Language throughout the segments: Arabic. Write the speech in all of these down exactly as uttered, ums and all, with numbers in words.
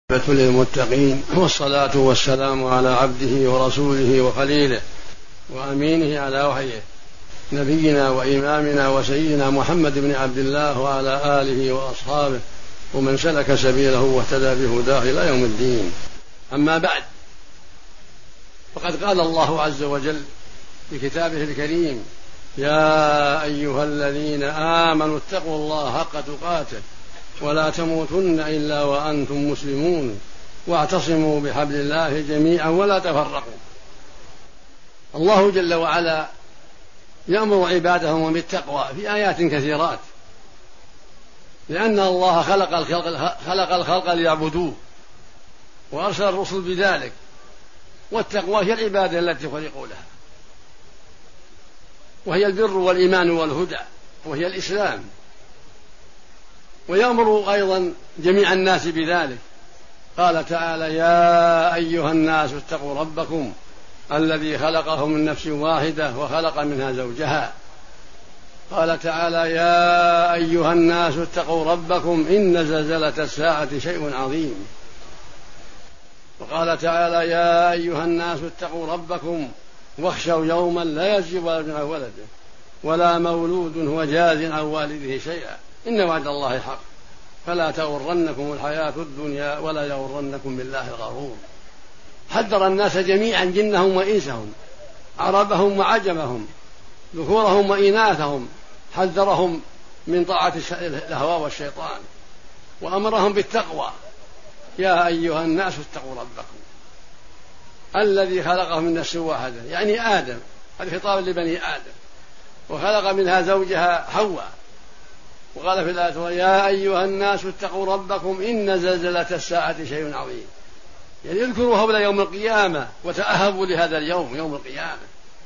للمتقين، والصلاة والسلام على عبده ورسوله وخليله وأمينه على وحيه نبينا وإمامنا وسيدنا محمد بن عبد الله وعلى آله وأصحابه ومن سلك سبيله واهتدى بهداه إلى يوم الدين. أما بعد، فقد قال الله عز وجل في كتابه الكريم: يا أيها الذين آمنوا اتقوا الله حق تقاته ولا تموتن إلا وأنتم مسلمون واعتصموا بحبل الله جميعا ولا تفرقوا. الله جل وعلا يأمر عباده بالتقوى في آيات كثيرات، لأن الله خلق الخلق, خلق الخلق ليعبدوه وأرسل الرسل بذلك، والتقوى هي العبادة التي خلقوا لها، وهي البر والإيمان والهدى، وهي الإسلام. ويأمر أيضا جميع الناس بذلك. قال تعالى: يا أيها الناس اتقوا ربكم الذي خلقهم من نفس واحدة وخلق منها زوجها. قال تعالى: يا أيها الناس اتقوا ربكم إن زلزلة الساعة شيء عظيم. وقال تعالى: يا أيها الناس اتقوا ربكم واخشوا يوما لا يجزي والد عن ولده ولا مولود هو جاز عن والده شيئا إن وعد الله حق فلا تغرنكم الحياة الدنيا ولا يغرنكم بالله الغرور. حذر الناس جميعا، جنهم وإنسهم، عربهم وعجمهم، ذكورهم وإناثهم، حذرهم من طاعة الهوى والشيطان، وأمرهم بالتقوى. يا أيها الناس اتقوا ربكم الذي خلقهم من نفس واحدة، يعني آدم، هذا خطاب لبني آدم، وخلق منها زوجها حواء. وقال في الآية: يا أيها الناس اتقوا ربكم إن زلزلة الساعة شيء عظيم. يعني اذكروا هول يوم القيامة وتأهبوا لهذا اليوم، يوم القيامة.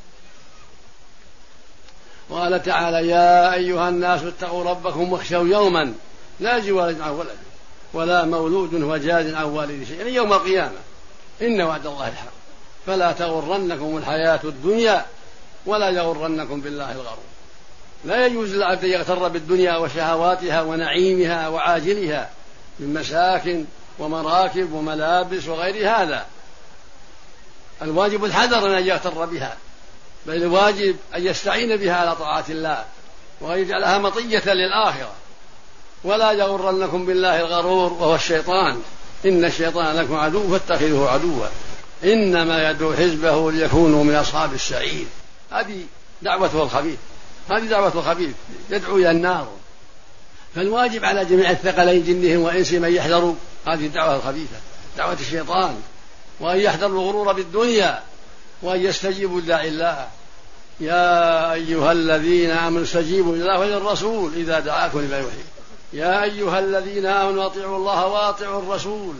وقال تعالى: يا أيها الناس اتقوا ربكم واخشوا يوما لا يجزي والد عن ولده ولا مولود هو جاز عن والده شيئا، يعني يوم القيامة. إن وعد الله الحق فلا تغرنكم الحياة الدنيا ولا يغرنكم بالله الغرور. لا يجوز للعبد أن يغتر بالدنيا وشهواتها ونعيمها وعاجلها من مساكن ومراكب وملابس وغير هذا. الواجب الحذر أن يغتر بها، بل الواجب أن يستعين بها على طاعة الله وأن يجعلها مطية للآخرة. ولا يغرنكم بالله الغرور وهو الشيطان، إن الشيطان لكم عدو فاتخذوه عدوا إنما يدعو حزبه ليكونوا من أصحاب السعير. هذه دعوته الخبيث، هذه دعوة الخبيث، يدعو إلى النار. فالواجب على جميع الثقلين جنهم وإنسهم أن يحذروا هذه الدعوة الخبيثة، دعوة الشيطان، وأن يحذروا الغرور بالدنيا، وأن يستجيبوا لداعي الله. يا أيها الذين آمنوا استجيبوا لله وللرسول إذا دعاكم لما يحييكم. يا أيها الذين آمنوا أطيعوا الله وأطيعوا الرسول.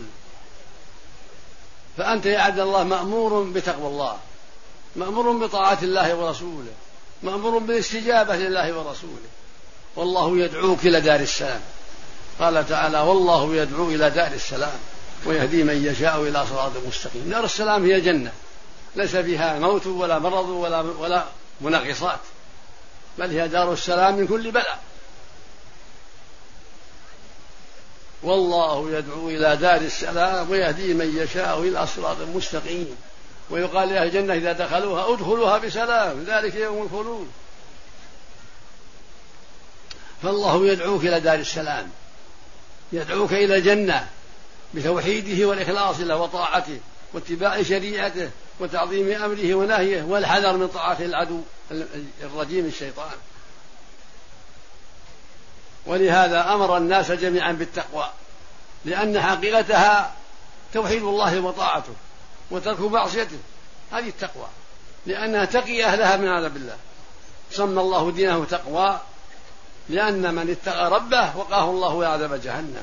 فأنت يا عبد الله مأمور بتقوى الله، مأمور بطاعة الله ورسوله، مأمور بالاستجابة لله ورسوله. والله يدعوك إلى دار السلام. قال تعالى: والله يدعو إلى دار السلام ويهدي من يشاء إلى صراط مستقيم. دار السلام هي الجنة، ليس فيها موت ولا مرض ولا, ولا منغصات، بل هي دار السلام من كل بلاء. والله يدعو إلى دار السلام ويهدي من يشاء إلى صراط مستقيم. ويقال لأهل الجنة إذا دخلوها: ادخلوها بسلام ذلك يوم الخلود. فالله يدعوك إلى دار السلام، يدعوك إلى الجنة بتوحيده والإخلاص له وطاعته واتباع شريعته وتعظيم أمره ونهيه والحذر من طاعة العدو الرجيم الشيطان. ولهذا أمر الناس جميعا بالتقوى، لأن حقيقتها توحيد الله وطاعته وترك معصيته. هذه التقوى، لأنها تقي أهلها من عذاب الله. سمى الله دينه تقوى لأن من اتقى ربه وقاه الله عذاب جهنم.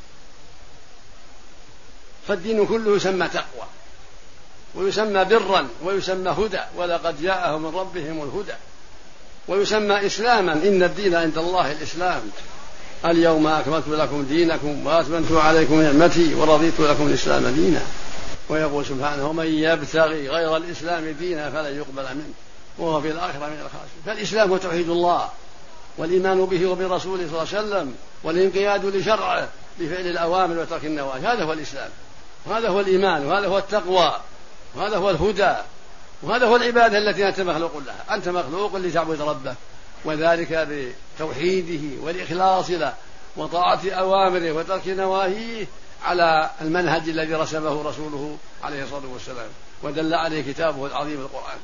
فالدين كله يسمى تقوى ويسمى برا ويسمى هدى، ولقد جاءهم من ربهم الهدى، ويسمى إسلاما. إن الدين عند الله الإسلام. اليوم أكملت لكم دينكم وأتممت عليكم نعمتي ورضيت لكم الإسلام دينا. ويقول سبحانه: ومن يبتغي غير الإسلام دينا فلن يقبل منه وهو في الآخرة من الخاسرين. فالإسلام هو توحيد الله والإيمان به وبرسوله صلى الله عليه وسلم والانقياد لشرعه بفعل الأوامر وترك النواهي. هذا هو الإسلام. وهذا هو الإيمان، وهذا هو التقوى، وهذا هو الهدى، وهذا هو العبادة التي أنت مخلوق لها. أنت مخلوق لتعبد ربك، وذلك بتوحيده والإخلاص له وطاعة أوامره وترك نواهيه على المنهج الذي رسمه رسوله عليه الصلاة والسلام ودل عليه كتابه العظيم القرآن.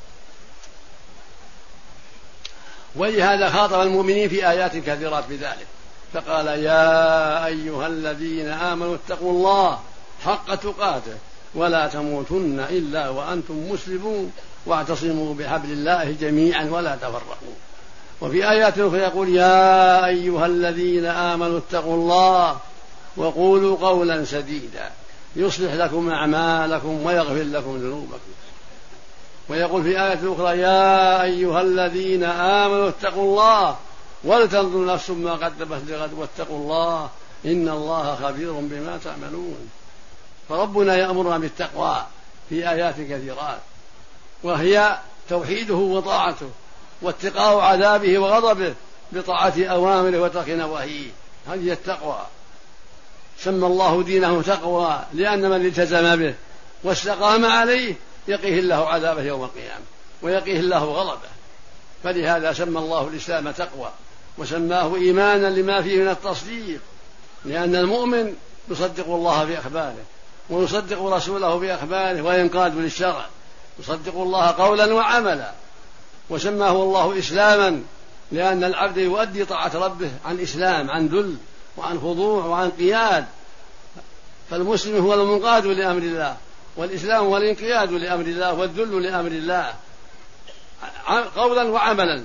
ولهذا خاطب المؤمنين في آيات كثيرات بذلك، فقال: يا أيها الذين آمنوا اتقوا الله حق تقاته ولا تموتن إلا وأنتم مسلمون واعتصموا بحبل الله جميعا ولا تفرقوا. وفي آيات أخرى يقول: يا أيها الذين آمنوا اتقوا الله وقولوا قولا سديدا يصلح لكم أعمالكم ويغفر لكم ذنوبكم. ويقول في آية أخرى: يا أيها الذين آمنوا اتقوا الله ولتنظر نفس ما قدمت لغد واتقوا الله إن الله خبير بما تعملون. فربنا يأمرنا بالتقوى في آيات كثيرات، وهي توحيده وطاعته واتقاء عذابه وغضبه بطاعة أوامره وترك نواهيه. هذه التقوى. سمى الله دينه تقوى لأن من التزم به واستقام عليه يقيه الله عذابه يوم القيامة ويقيه الله غضبه. فلهذا سمى الله الإسلام تقوى وسماه إيمانا لما فيه من التصديق، لأن المؤمن يصدق الله في أخباره ويصدق رسوله في أخباره وينقاد للشرع، يصدق الله قولا وعملا. وسماه الله إسلاما لأن العبد يؤدي طاعة ربه عن إسلام، عن ذل وعن خضوع وعن قياد. فالمسلم هو المنقاد لأمر الله، والإسلام هو الانقياد لأمر الله والذل لأمر الله قولا وعملا.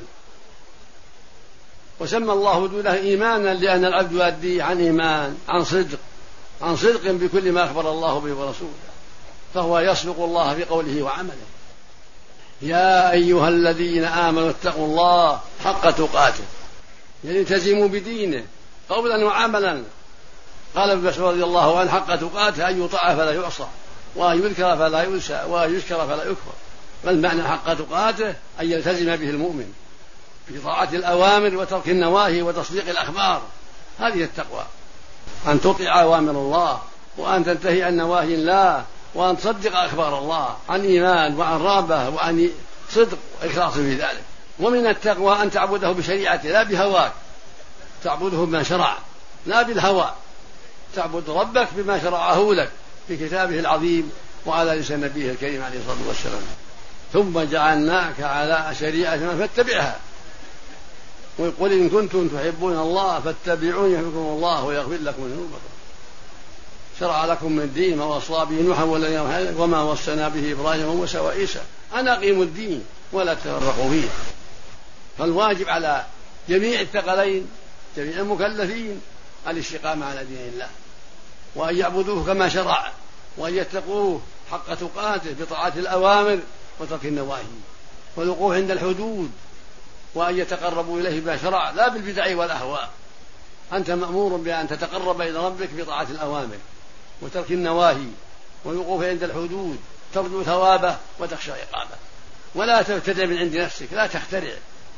وسمى الله دونه إيمانا لأن العبد يؤدي عن إيمان، عن صدق عن صدق بكل ما أخبر الله به ورسوله، فهو يصدق الله في قوله وعمله. يا أيها الذين آمنوا اتقوا الله حق تقاته، يعني التزموا بدينه قولا وعملا. قال ابن مسعود رضي الله عنه: حق تقاته أن يطاع فلا يعصى وأن يذكر فلا ينسى وأن يشكر فلا يكفر. فالمعنى حق تقاته أن يلتزم به المؤمن في طاعة الأوامر وترك النواهي وتصديق الأخبار. هذه التقوى، أن تطيع أوامر الله وأن تنتهي عن نواهي الله وأن تصدق أخبار الله عن إيمان وعن رغبة وعن صدق وإخلاص في ذلك. ومن التقوى أن تعبده بشريعته لا بهواك، تعبده بما شرع لا بالهوى، تعبد ربك بما شرعه لك في كتابه العظيم وعلى لسان نبيه الكريم عليه الصلاة والسلام. ثم جعلناك على شريعة فاتبعها، ويقول: إن كنتم تحبون الله فاتبعوني يحبكم الله ويغفر لكم ذنوبكم. شرع لكم من الدين ما وصى به نوحا وما وصينا به إبراهيم وموسى وعيسى أن أقيموا الدين ولا تفرقوا فيه. فالواجب على جميع الثقلين جميع المكلفين الاستقامة على دين الله، وأن يعبدوه كما شرع، وأن يتقوه حق تقاته بطاعة الأوامر وترك النواهي والوقوف عند الحدود، وأن يتقربوا إليه بما شرع لا بالبدع والأهواء. أنت مأمور بأن تتقرب إلى ربك بطاعة الأوامر وترك النواهي والوقوف عند الحدود، ترجو ثوابه وتخشى عقابه، ولا تبتدع من عند نفسك، لا تخترع.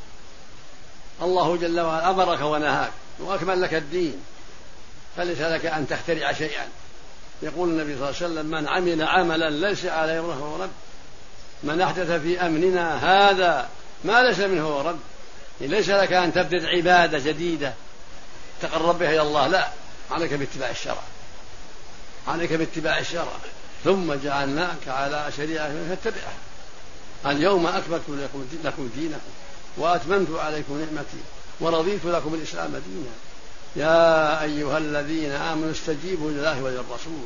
الله جل وعلا أمرك ونهاك وأكمل لك الدين، فليس لك أن تخترع شيئا. يقول النبي صلى الله عليه وسلم: من عمل عملا ليس عليه أمرنا فهو رد، من أحدث في أمرنا هذا ما ليس منه هو رد. ليس لك أن تبدأ عبادة جديدة تقرب بها إلى الله، لا، عليك باتباع الشرع، عليك باتباع الشرع. ثم جعلناك على شريعة فاتبعها. اليوم أكملت لكم دينكم وأتممت عليكم نعمتي ورضيت لكم الإسلام دينا. يا أيها الذين آمنوا استجيبوا لله وللرسول.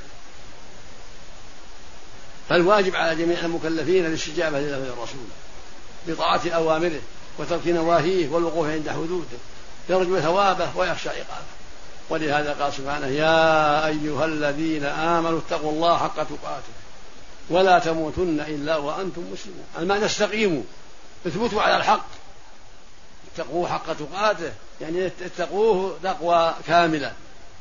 فالواجب على جميع المكلفين الاستجابة لله وللرسول بطاعة أوامره وترك نواهيه والوقوف عند حدوده، يرجو ثوابه ويخشى عقابه. ولهذا قال سبحانه: يا أيها الذين آمنوا اتقوا الله حق تقاته ولا تموتن إلا وأنتم مسلمون. المعنى: استقيموا، اثبتوا على الحق، اتقوه حق تقاته، يعني اتقوه تقوى كاملة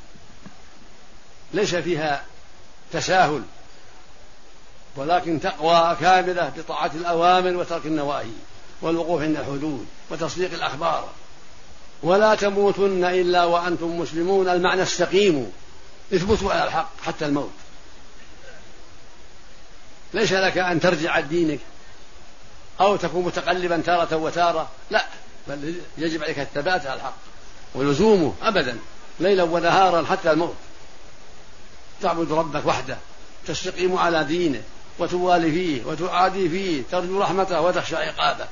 ليس فيها تساهل، ولكن تقوى كاملة بطاعة الأوامر وترك النواهي والوقوف عند الحدود وتصديق الأخبار. ولا تموتن إلا وأنتم مسلمون، المعنى: استقيموا، اثبتوا على الحق حتى الموت، ليس لك أن ترجع عن دينك أو تكون متقلبا تارة وتارة، لا، بل يجب عليك الثبات على الحق ولزومه أبدا ليلا ونهارا حتى الموت. تعبد ربك وحده، تستقيم على دينه وتوالي فيه وتعادي فيه، ترجو رحمته وتخشى عقابه،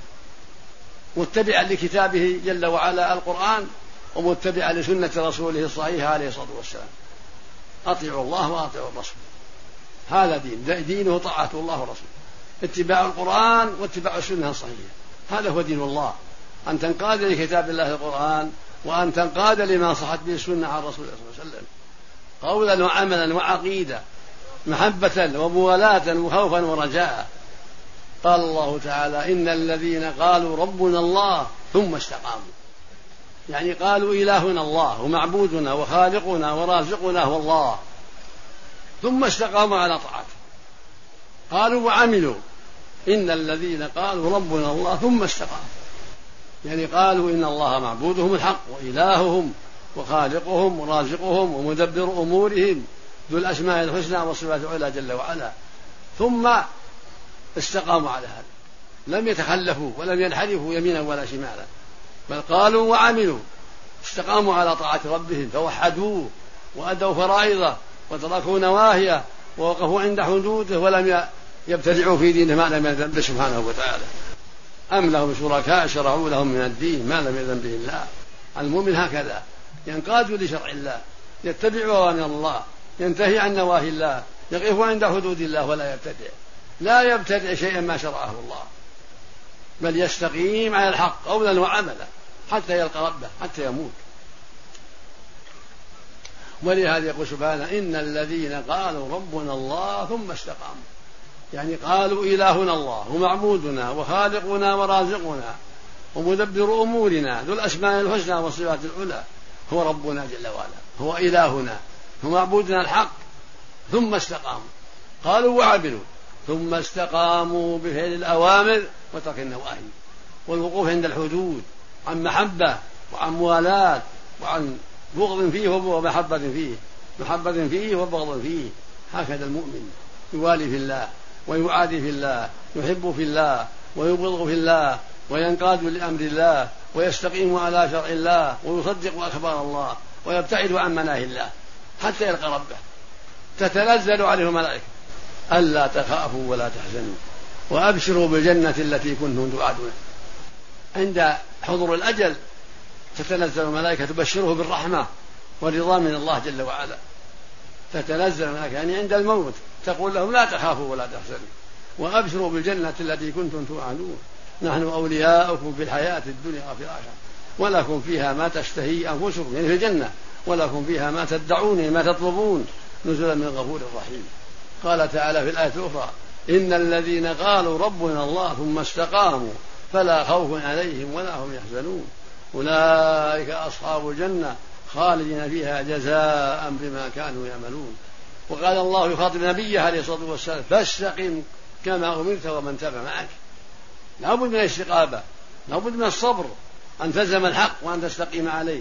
متبعا لكتابه جل وعلا القرآن ومتبعا لسنة رسوله الصحيحة عليه الصلاة والسلام. أطيعوا الله وأطيعوا الرسول، هذا دين، دينه طاعة الله ورسوله، اتباع القرآن واتباع السنة الصحيحة، هذا هو دين الله، أن تنقاد لكتاب الله القرآن وأن تنقاد لما صحت به السنة عن رسول الله صلى الله عليه وسلم قولا وعملا وعقيدة، محبة وموالاة وخوفا ورجاء. قال الله تعالى: إن الذين قالوا ربنا الله ثم استقاموا، يعني قالوا إلهنا الله ومعبودنا وخالقنا ورازقنا هو الله، ثم استقاموا على طاعته. قالوا وعملوا، إن الذين قالوا ربنا الله ثم استقاموا، يعني قالوا إن الله معبودهم الحق وإلههم وخالقهم ورازقهم ومدبر أمورهم ذو الأسماء الحسنى والصفات العلى جل وعلا، ثم استقاموا على هذا، لم يتخلفوا ولم ينحرفوا يمينا ولا شمالا، بل قالوا وعملوا، استقاموا على طاعة ربهم فوحدوه وأدوا فرائضه وتركوا نواهيه ووقفوا عند حدوده ولم يبتدعوا في دينه ما لم يأذن به سبحانه وتعالى. أم لهم شركاء شرعوا لهم من الدين ما لم يأذن به الله. المؤمن هكذا ينقاد لشرع الله، يتبع أوامر الله، ينتهي عن نواهي الله، يقف عند حدود الله ولا يبتدع، لا يبتدع شيئا ما شرعه الله، بل يستقيم على الحق قولا وعملا حتى يلقى ربه حتى يموت. ولهذا يقول سبحانه: إن الذين قالوا ربنا الله ثم استقاموا، يعني قالوا إلهنا الله ومعبودنا وخالقنا ورازقنا ومدبر أمورنا ذو الأسماء الحسنى والصفات العلى هو ربنا جل وعلا، هو إلهنا، هو معبودنا الحق، ثم استقاموا. قالوا وعملوا، ثم استقاموا بفعل الأوامر وترك النواهي والوقوف عند الحدود، عن محبة وعن موالاة وعن بغض فيه ومحبة فيه، محبة فيه وبغض فيه. هكذا المؤمن يوالي في الله ويعادي في الله، يحب في الله ويبغض في الله، وينقاد لأمر الله ويستقيم على شرع الله ويصدق أخبار الله ويبتعد عن مناهي الله حتى يلقى ربه. تتنزل عليه الملائكة: ألا تخافوا ولا تحزنوا وأبشروا بالجنة التي كنتم توعدون. عند حضور الأجل تتنزل الملائكة تبشره بالرحمة والرضا من الله جل وعلا. تتنزل الملائكة يعني عند الموت تقول لهم: لا تخافوا ولا تحزنوا وأبشروا بالجنة التي كنتم توعدون، نحن أولياؤكم في الحياة الدنيا وفي الآخرة ولكم فيها ما تشتهي أنفسكم، يعني في الجنة، ولكم فيها ما تدعون ما تطلبون نزلا من غفور رحيم. قال تعالى في الآية الأخرى: إن الذين قالوا ربنا الله ثم استقاموا فلا خوف عليهم ولا هم يحزنون أولئك أصحاب الجنة خالدين فيها جزاء بما كانوا يعملون. وقال الله يخاطب نبيه عليه الصلاة والسلام: فاستقم كما أمرت ومن تبع معك. لا بد من الاستقامة، لا بد من الصبر، أن تلزم الحق وأن تستقيم عليه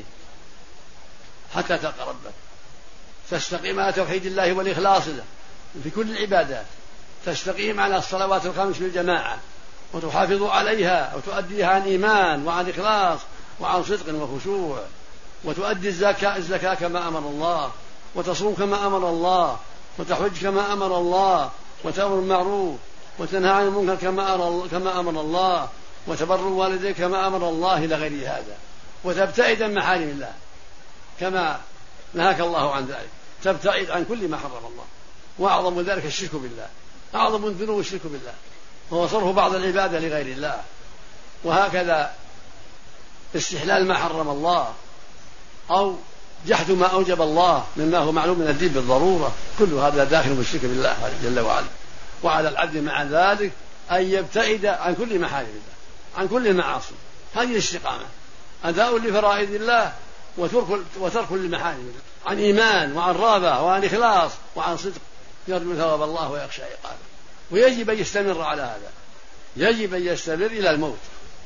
حتى تلقى ربك. تستقيم على توحيد الله والإخلاص له في كل العبادات، تستقيم على الصلوات الخمس بالجماعة وتحافظ عليها وتؤديها عن إيمان وعن إخلاص وعن صدق وخشوع، وتؤدي الزكاة, الزكاة كما أمر الله، وتصوم كما أمر الله، وتحج كما أمر الله، وتأمر بالمعروف وتنهى عن المنكر كما أمر الله، وتبر والديك كما أمر الله إلى غير هذا، وتبتعد عن محارم الله كما نهاك الله عن ذلك، تبتعد عن كل ما حرم الله. وأعظم ذلك الشرك بالله، أعظم الذنوب الشرك بالله، وهو صرف بعض العبادة لغير الله. وهكذا استحلال ما حرم الله أو جحد ما أوجب الله مما هو معلوم من الدين بالضرورة، كل هذا داخل بالشرك بالله جل وعلا. وعلى العبد مع ذلك أن يبتعد عن كل محارم الله، عن كل المعاصي. هذه الاستقامة، أداء لفرائض الله وترك, وترك لمحارم الله، عن إيمان وعن رغبة وعن إخلاص وعن صدق، يرجو ثواب الله ويخشى عقابه. ويجب أن يستمر على هذا، يجب أن يستمر إلى الموت.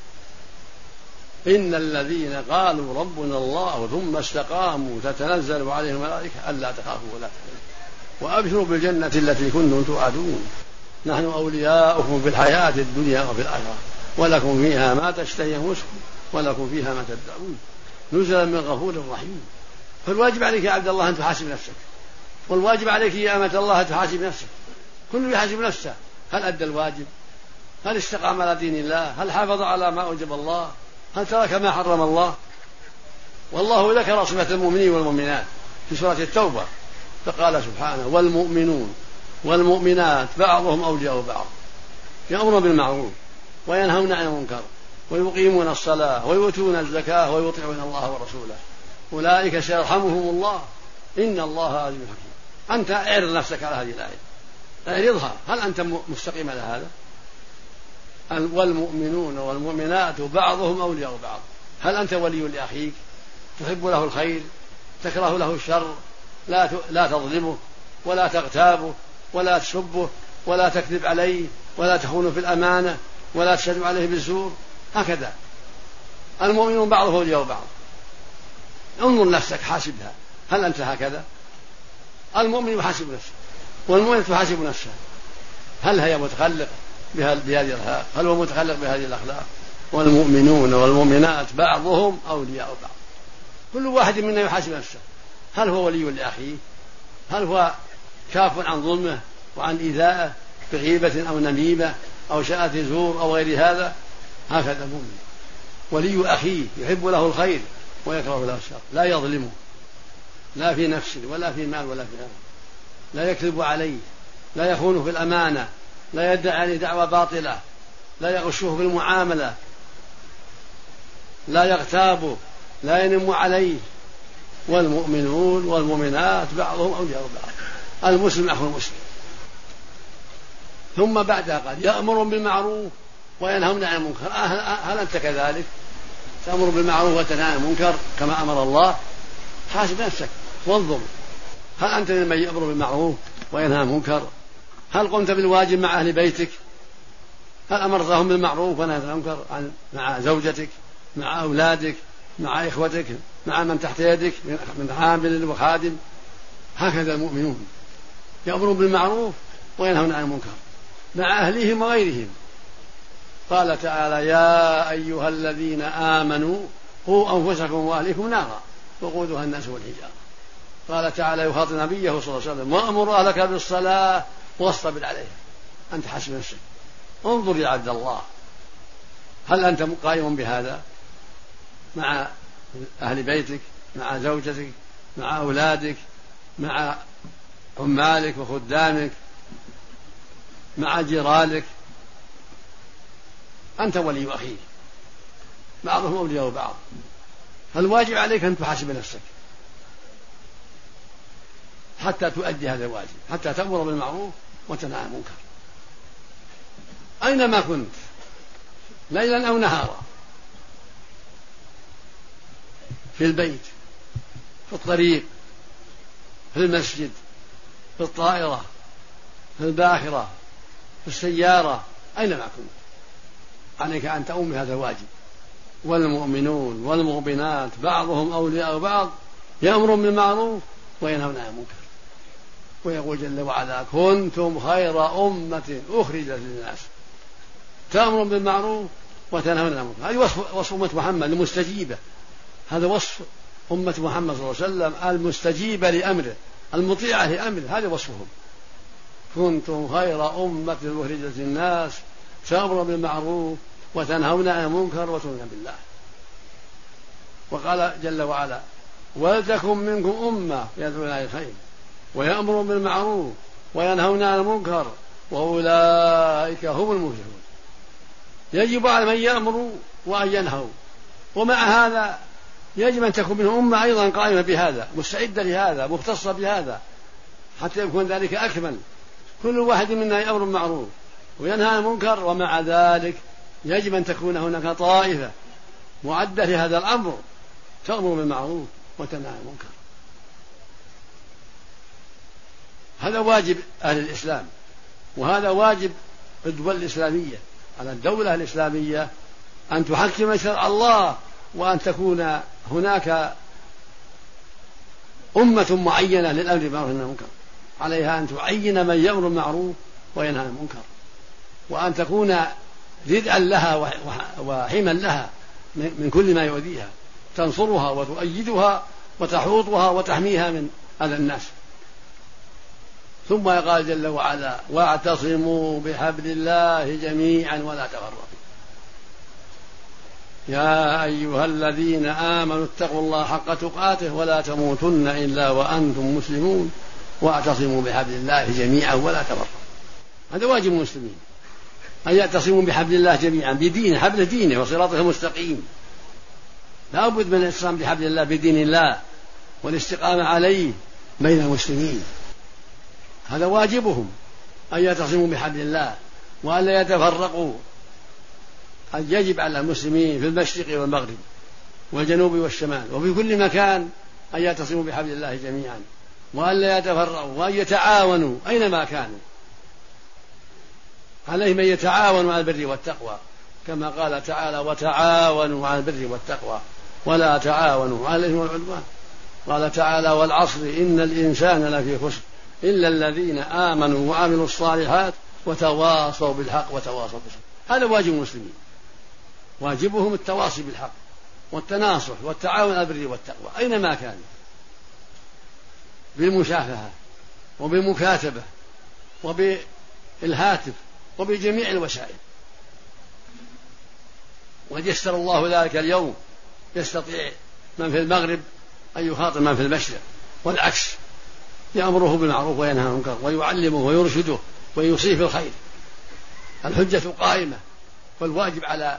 إن الذين قالوا ربنا الله ثم استقاموا تتنزل عليهم الملائكة ألا تخافوا ولا تحزنوا وأبشروا بالجنة التي كنتم توعدون نحن أولياؤكم في الحياة الدنيا وفي الآخرة ولكم فيها ما تشتهي أنفسكم ولكم فيها ما تدعون نزلا من غفور رحيم. فالواجب عليك يا عبد الله أن تحاسب نفسك، والواجب عليك يا أمة الله أن تحاسب نفسك. كل يحاسب نفسه، هل أدى الواجب؟ هل استقام على دين الله؟ هل حافظ على ما أوجب الله؟ هل ترك ما حرم الله؟ والله ذكر صفة المؤمنين والمؤمنات في سورة التوبة فقال سبحانه والمؤمنون والمؤمنات بعضهم أولياء بعض يأمرون بالمعروف وينهون عن المنكر ويقيمون الصلاة ويؤتون الزكاة ويطيعون الله ورسوله أولئك سيرحمهم الله إن الله عزيز حكيم. أنت اعرض نفسك على هذه الآية، اعرضها، هل أنت مستقيم على هذا؟ والمؤمنون والمؤمنات بعضهم أولياء بعض. هل أنت ولي لأخيك تحب له الخير تكره له الشر، لا لا تظلمه ولا تغتابه ولا تسبه ولا تكذب عليه ولا تخونه في الأمانة ولا تشهد عليه بالزور؟ هكذا المؤمنون بعضهم أولياء بعض. انظر نفسك حاسبها، هل أنت هكذا؟ المؤمن يحاسب نفسه والمؤمن تحاسب نفسها، هل هي متخلق بهذه الأخلاق؟ هل هو متخلق بهذه الأخلاق؟ والمؤمنون والمؤمنات بعضهم أولياء بعض. كل واحد منا يحاسب نفسه، هل هو ولي لأخيه؟ هل هو كاف عن ظلمه وعن إيذائه بغيبة أو نميمة أو شاءة زور أو غير هذا؟ هكذا المؤمن ولي أخيه يحب له الخير ويكره له الشر، لا يظلمه لا في نفسه ولا في مال ولا في هذا، لا يكذب عليه، لا يخونه في الأمانة، لا يدعي عليه دعوى باطلة، لا يغشه في المعاملة، لا يغتابه، لا ينم عليه. والمؤمنون والمؤمنات بعضهم أولياء بعض. المسلم أخو المسلم. ثم بعدها قال يأمر بالمعروف وينهون عن المنكر. هل أنت كذلك تأمر بالمعروف وتنهى عن المنكر كما أمر الله؟ حاسب نفسك وانظر، هل أنت ممن يأمر بالمعروف وينهى عن المنكر؟ هل قمت بالواجب مع أهل بيتك؟ هل أمرتهم بالمعروف ونهيت عن المنكر مع زوجتك مع أولادك مع إخوتك مع من تحت يدك من عامل وخادم؟ هكذا المؤمنون يأمرون بالمعروف وينهون عن المنكر مع أهلهم وغيرهم. قال تعالى يا أيها الذين آمنوا قوا أنفسكم وأهليكم نارا وقودها الناس والحجارة. قال تعالى يخاطب نبيه صلى الله عليه وسلم وأمر أهلك بالصلاة واصطبر عليها. أنت حسب نفسك، انظر يا عبد الله، هل أنت قائم بهذا مع أهل بيتك مع زوجتك مع أولادك مع عمالك وخدامك مع جيرانك؟ أنت ولي أخيك بعضهم أولياء بعض. فالواجب عليك أن تحاسب نفسك حتى تؤدي هذا الواجب، حتى تأمر بالمعروف وتنهى عن المنكر أينما كنت ليلا أو نهارا، في البيت في الطريق في المسجد في الطائرة في الباخرة في السيارة أينما كنت عليك أن تقوم بهذا الواجب. والمؤمنون والمؤمنات بعضهم أولياء بعض يأمرون بالمعروف وينهون عن المنكر. ويقول جل وعلا كنتم خير أمة أخرجت للناس تأمرون بالمعروف وتنهون عن المنكر. هذه وصف, وصف أمة محمد المستجيبة، هذا وصف أمة محمد صلى الله عليه وسلم المستجيبة لأمره المطيعة لأمره، هذا وصفهم. كنتم خير أمة أخرجت للناس تأمرون بالمعروف وتنهون عن المنكر وتؤمنون بالله. وقال جل وعلا ولتكن منكم أمة يدعون إلى الخير ويأمرون بالمعروف وينهون عن المنكر وأولئك هم المفلحون. يجب على من يأمر وأن ينهوا، ومع هذا يجب أن تكون منهم أمة أيضا قائمة بهذا مستعدة لهذا مختصة بهذا حتى يكون ذلك أكمل. كل واحد منا يأمر بالمعروف وينهى عن المنكر، ومع ذلك يجب أن تكون هناك طائفة معدة لهذا الأمر تأمر بالمعروف وتنهى عن المنكر. هذا واجب أهل الإسلام، وهذا واجب الدول الإسلامية على الدولة الإسلامية أن تحكم شرع الله، وأن تكون هناك أمة معينة للأمر بالمعروف والنهي عن المنكر، عليها أن تعين من يأمر بالمعروف وينهى عن المنكر، وأن تكون ردءا لها وحما لها من كل ما يؤذيها، تنصرها وتؤيدها وتحوطها وتحميها من أذى الناس. ثم قال جل وعلا: واعتصموا بحبل الله جميعا ولا تفرقوا. يا أيها الذين آمنوا اتقوا الله حق تقاته ولا تموتن إلا وأنتم مسلمون واعتصموا بحبل الله جميعا ولا تفرقوا. هذا واجب المسلمين أن يعتصموا بحبل الله جميعا، بدينه، حبل دينه وصراطه المستقيم. لا بد من الاعتصام بحبل الله بدين الله والاستقامة عليه بين المسلمين. هذا واجبهم أن يعتصموا بحبل الله وأن لا يتفرقوا. أن يجب على المسلمين في المشرق والمغرب والجنوب والشمال وفي كل مكان أن يعتصموا بحبل الله جميعا وأن لا يتفرقوا وأن يتعاونوا أينما كانوا. عليهم أن يتعاونوا على البر والتقوى كما قال تعالى: وتعاونوا على البر والتقوى ولا تعاونوا على الإثم والعدوان. قال تعالى: والعصر إن الإنسان لفي خسر إلا الذين آمنوا وعملوا الصالحات وتواصوا بالحق وتواصوا بالصبر. هذا واجب المسلمين، واجبهم التواصي بالحق والتناصح والتعاون على البر والتقوى أينما كانوا، بالمشافهة وبالمكاتبة وبالهاتف وبجميع الوسائل. وقد يسر الله ذلك اليوم، يستطيع من في المغرب أن يخاطب من في المشرق والعكس، يأمره بالمعروف وينهى عن المنكر ويعلمه ويرشده ويوصيه في الخير. الحجة قائمة، والواجب على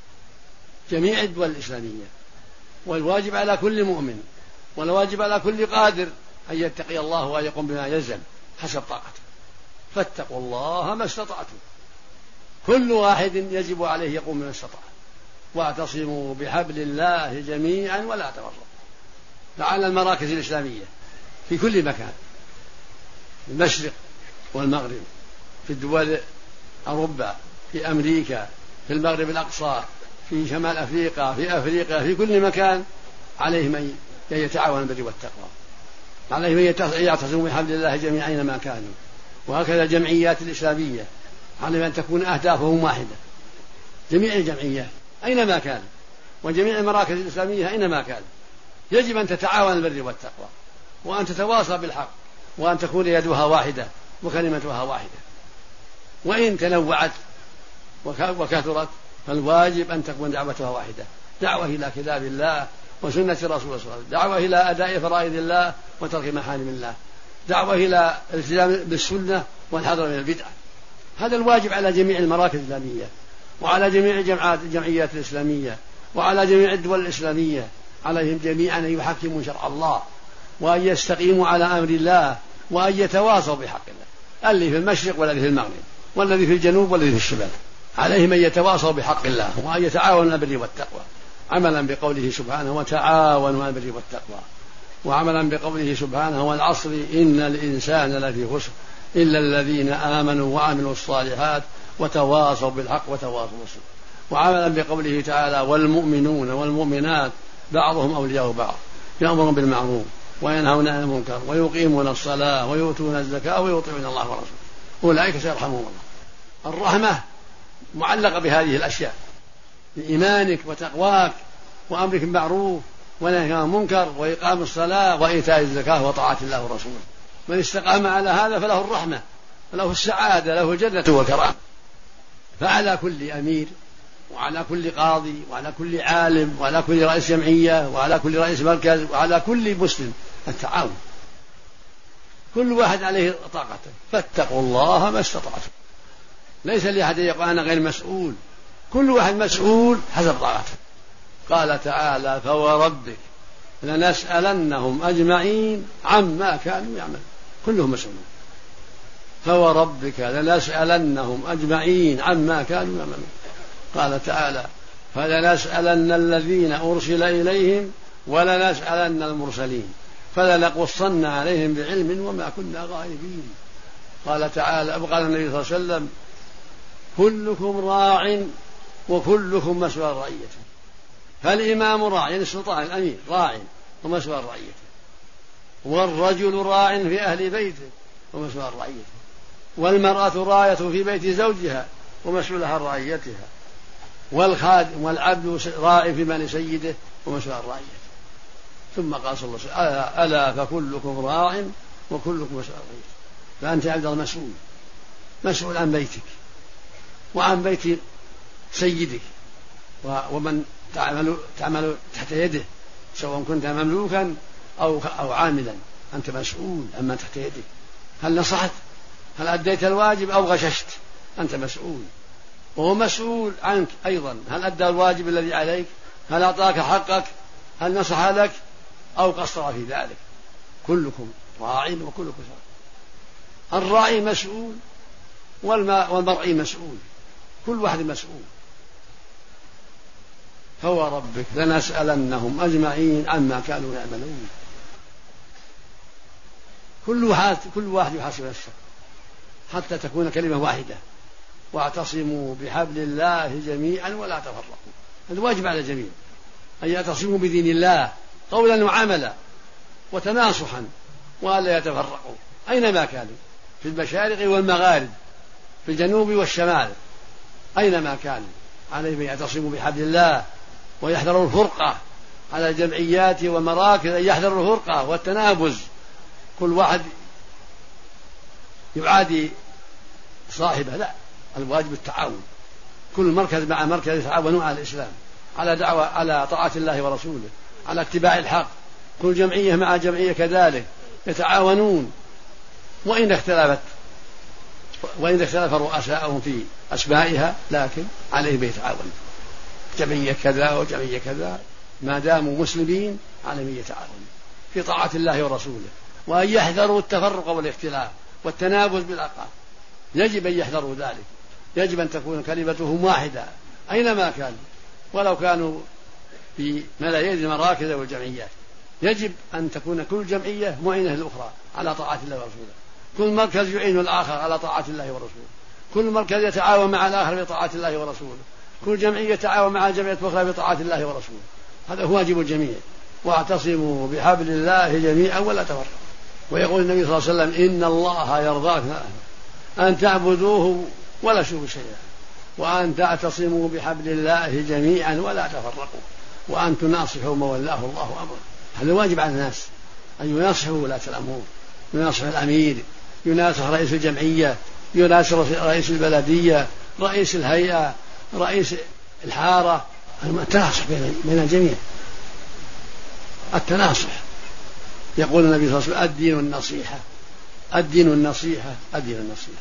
جميع الدول الإسلامية، والواجب على كل مؤمن، والواجب على كل قادر أن يتقي الله وأن يقوم بما يلزم حسب طاقته. فاتقوا الله ما استطعتم، كل واحد يجب عليه يقوم بما استطاع. واعتصموا بحبل الله جميعا ولا تفرقوا. لعل المراكز الإسلامية في كل مكان، في المشرق والمغرب، في الدول أوروبا، في أمريكا، في المغرب الأقصى، في شمال أفريقيا، في أفريقيا، في كل مكان عليهم أن يتعاونوا بالبر والتقوى، عليهم أن يعتصموا بحبل الله جميعا أينما كانوا. وهكذا الجمعيات الإسلامية عليهم أن تكون أهدافهم واحدة، جميع الجمعيات أينما كان، وجميع المراكز الإسلامية أينما كان، يجب أن تتعاون بالبر والتقوى وأن تتواصى بالحق وأن تكون يدها واحدة وكلمتها واحدة. وإن تنوعت وكثرت فالواجب أن تكون دعوتها واحدة، دعوة إلى كتاب الله وسنة رسول الله صلى الله عليه وسلم، دعوة إلى أداء فرائض الله وترك محارم الله، دعوة إلى الالتزام بالسنة والحذر من البدعة. هذا الواجب على جميع المراكز الإسلامية وعلى جميع الجمعيات الجمعيات الإسلامية وعلى جميع الدول الإسلامية. عليهم جميعا أن يحكموا شرع الله وأن يستقيموا على أمر الله وأن يتواصوا بحق الله، الذي في المشرق والذي في المغرب والذي في الجنوب والذي في الشمال. عليهم أن يتواصوا بحق الله وأن يتعاونوا على البر والتقوى، عملا بقوله سبحانه: وتعاونوا على البر والتقوى، وعملا بقوله سبحانه: والعصر إن الإنسان لفي خسر إلا الذين آمنوا وعملوا الصالحات وتواصوا بالحق وتواصوا بالصبر، وعملا بقوله تعالى: والمؤمنون والمؤمنات بعضهم أولياء بعض يأمرون بالمعروف وينهون عن المنكر ويقيمون الصلاة ويؤتون الزكاة ويطيعون الله ورسوله أولئك سيرحمهم الله. الرحمة معلقة بهذه الأشياء، بإيمانك وتقواك وأمرك بالمعروف ونهي عن المنكر وإقام الصلاة وإيتاء الزكاة وطاعة الله ورسوله. من استقام على هذا فله الرحمة وله السعادة، له الجنة والكرامة. فعلى كل أمير وعلى كل قاضي وعلى كل عالم وعلى كل رئيس جمعية وعلى كل رئيس مركز وعلى كل مسلم التعاون، كل واحد عليه طاقته. فاتقوا الله ما استطعتم. ليس لأحد يقول أنا غير مسؤول، كل واحد مسؤول حسب طاقته. قال تعالى: فوربك لنسألنهم أجمعين عما كانوا يعملون. كلهم مسؤولون. فوربك لنسألنهم أجمعين عما كانوا يعملون. قال تعالى: فلنسألن الذين أرسل إليهم ولنسألن المرسلين فلنقصن عليهم بعلم وما كنا غائبين. قال تعالى: قال النبي صلى الله عليه وسلم: كلكم راع وكلكم مسؤول عن رعيته. فالإمام راع، يعني السلطان الأمير راع ومسؤول عن رعيته، والرجل راع في أهل بيته ومسؤول عن رعيته. والمرأة راية في بيت زوجها ومسؤولة عن رعيتها، والخادم والعبد راع في مال سيده ومسؤول عن رعيته. ثم قال صلى الله عليه وسلم: ألا فكلكم راع وكلكم مسؤول عن رعيته. فأنت يا عبد الله مسؤول، مسؤول عن بيتك وعن بيت سيدك ومن تعمل, تعمل تحت يده، سواء كنت مملوكا أو, أو عاملا، أنت مسؤول عما تحت يدك. هل نصحت؟ هل أديت الواجب أو غششت؟ أنت مسؤول، وهو مسؤول عنك أيضا. هل أدى الواجب الذي عليك؟ هل أعطاك حقك؟ هل نصح لك أو قصر في ذلك؟ كلكم راع وكلكم مسؤول. الراعي مسؤول والمرعي مسؤول، كل واحد مسؤول. فوربك لنسألنهم أجمعين عما كانوا يعملون. كل واحد كل واحد يحاسب نفسه حتى تكون كلمة واحدة: واعتصموا بحبل الله جميعا ولا تفرقوا. هذا واجب على الجميع أن يعتصموا بدين الله قولا وعملا وتناصحا، وألا يتفرقوا أينما كانوا، في المشارق والمغارب، في الجنوب والشمال، أينما كانوا عليهم يعتصموا بحبل الله ويحذروا الفرقة على الجمعيات والمراكز، أن يحذروا الفرقة والتنابز. كل واحد يعادي صاحبه، لا، الواجب التعاون. كل مركز مع مركز يتعاونون على الإسلام، على دعوة على طاعة الله ورسوله، على اتباع الحق. كل جمعية مع جمعية كذلك يتعاونون، وإن اختلفت وإن اختلف رؤساءهم في أسمائها، لكن عليهم يتعاونون. جمعية كذا وجمعية كذا ما داموا مسلمين عليهم يتعاونون في طاعة الله ورسوله، وأن يحذروا التفرق والاختلاف والتنابز بالألقاب. يجب أن يحذروا ذلك، يجب أن تكون كلمتهم واحدة أينما كانوا، ولو كانوا في ملايين المراكز والجمعيات. يجب أن تكون كل جمعية معينة للأخرى على طاعة الله ورسوله، كل مركز يعين الآخر على طاعة الله ورسوله، كل مركز يتعاون مع الآخر بطاعة الله ورسوله، كل جمعية يتعاون مع جمعية أخرى بطاعة الله ورسوله. هذا هو واجب الجميع. واعتصموا بحبل الله جميعا ولا تفرقوا. ويقول النبي صلى الله عليه وسلم: إن الله يرضى أن تعبدوه ولا تشركوا شيئا، وأن تعتصموا بحبل الله جميعا ولا تفرقوا، وأن تناصحوا من ولاه الله أمره. هذا واجب على الناس أن يناصحوا ولاة الأمور، يناصح الأمير، يناصح رئيس الجمعية، يناصح رئيس البلدية، رئيس الهيئة، رئيس الحارة. التناصح بين الجميع، التناصح. يقول النبي صلى الله عليه وسلم: الدين النصيحة، الدين النصيحة، الدين النصيحة.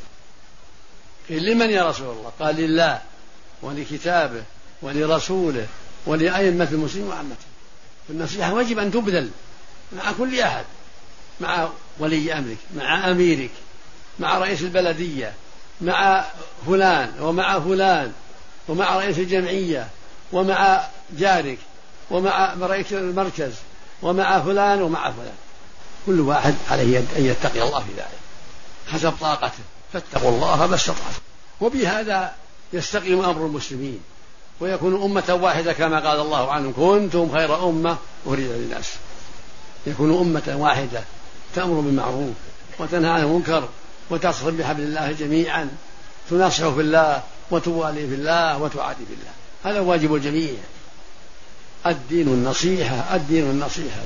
لمن يا رسول الله؟ قال: لله ولكتابه ولرسوله ولأئمة المسلمين وعامته. النصيحة واجب أن تبذل مع كل أحد، مع ولي أمرك، مع أميرك، مع رئيس البلدية، مع فلان ومع فلان، ومع رئيس الجمعية، ومع جارك، ومع رئيس المركز، ومع فلان ومع فلان. كل واحد عليه أن يتقي الله في ذلك حسب طاقته، فاتقوا الله ما استطعتم. وبهذا يستقيم أمر المسلمين ويكون أمة واحدة، كما قال الله عنهم: كنتم خير أمة أخرجت للناس. يكون أمة واحدة تأمر بالمعروف وتنهى عن المنكر وتصل بحبل الله جميعا، تناصح في الله وتوالي في الله وتعادي في الله. هذا واجب الجميع. الدين النصيحة، الدين النصيحة.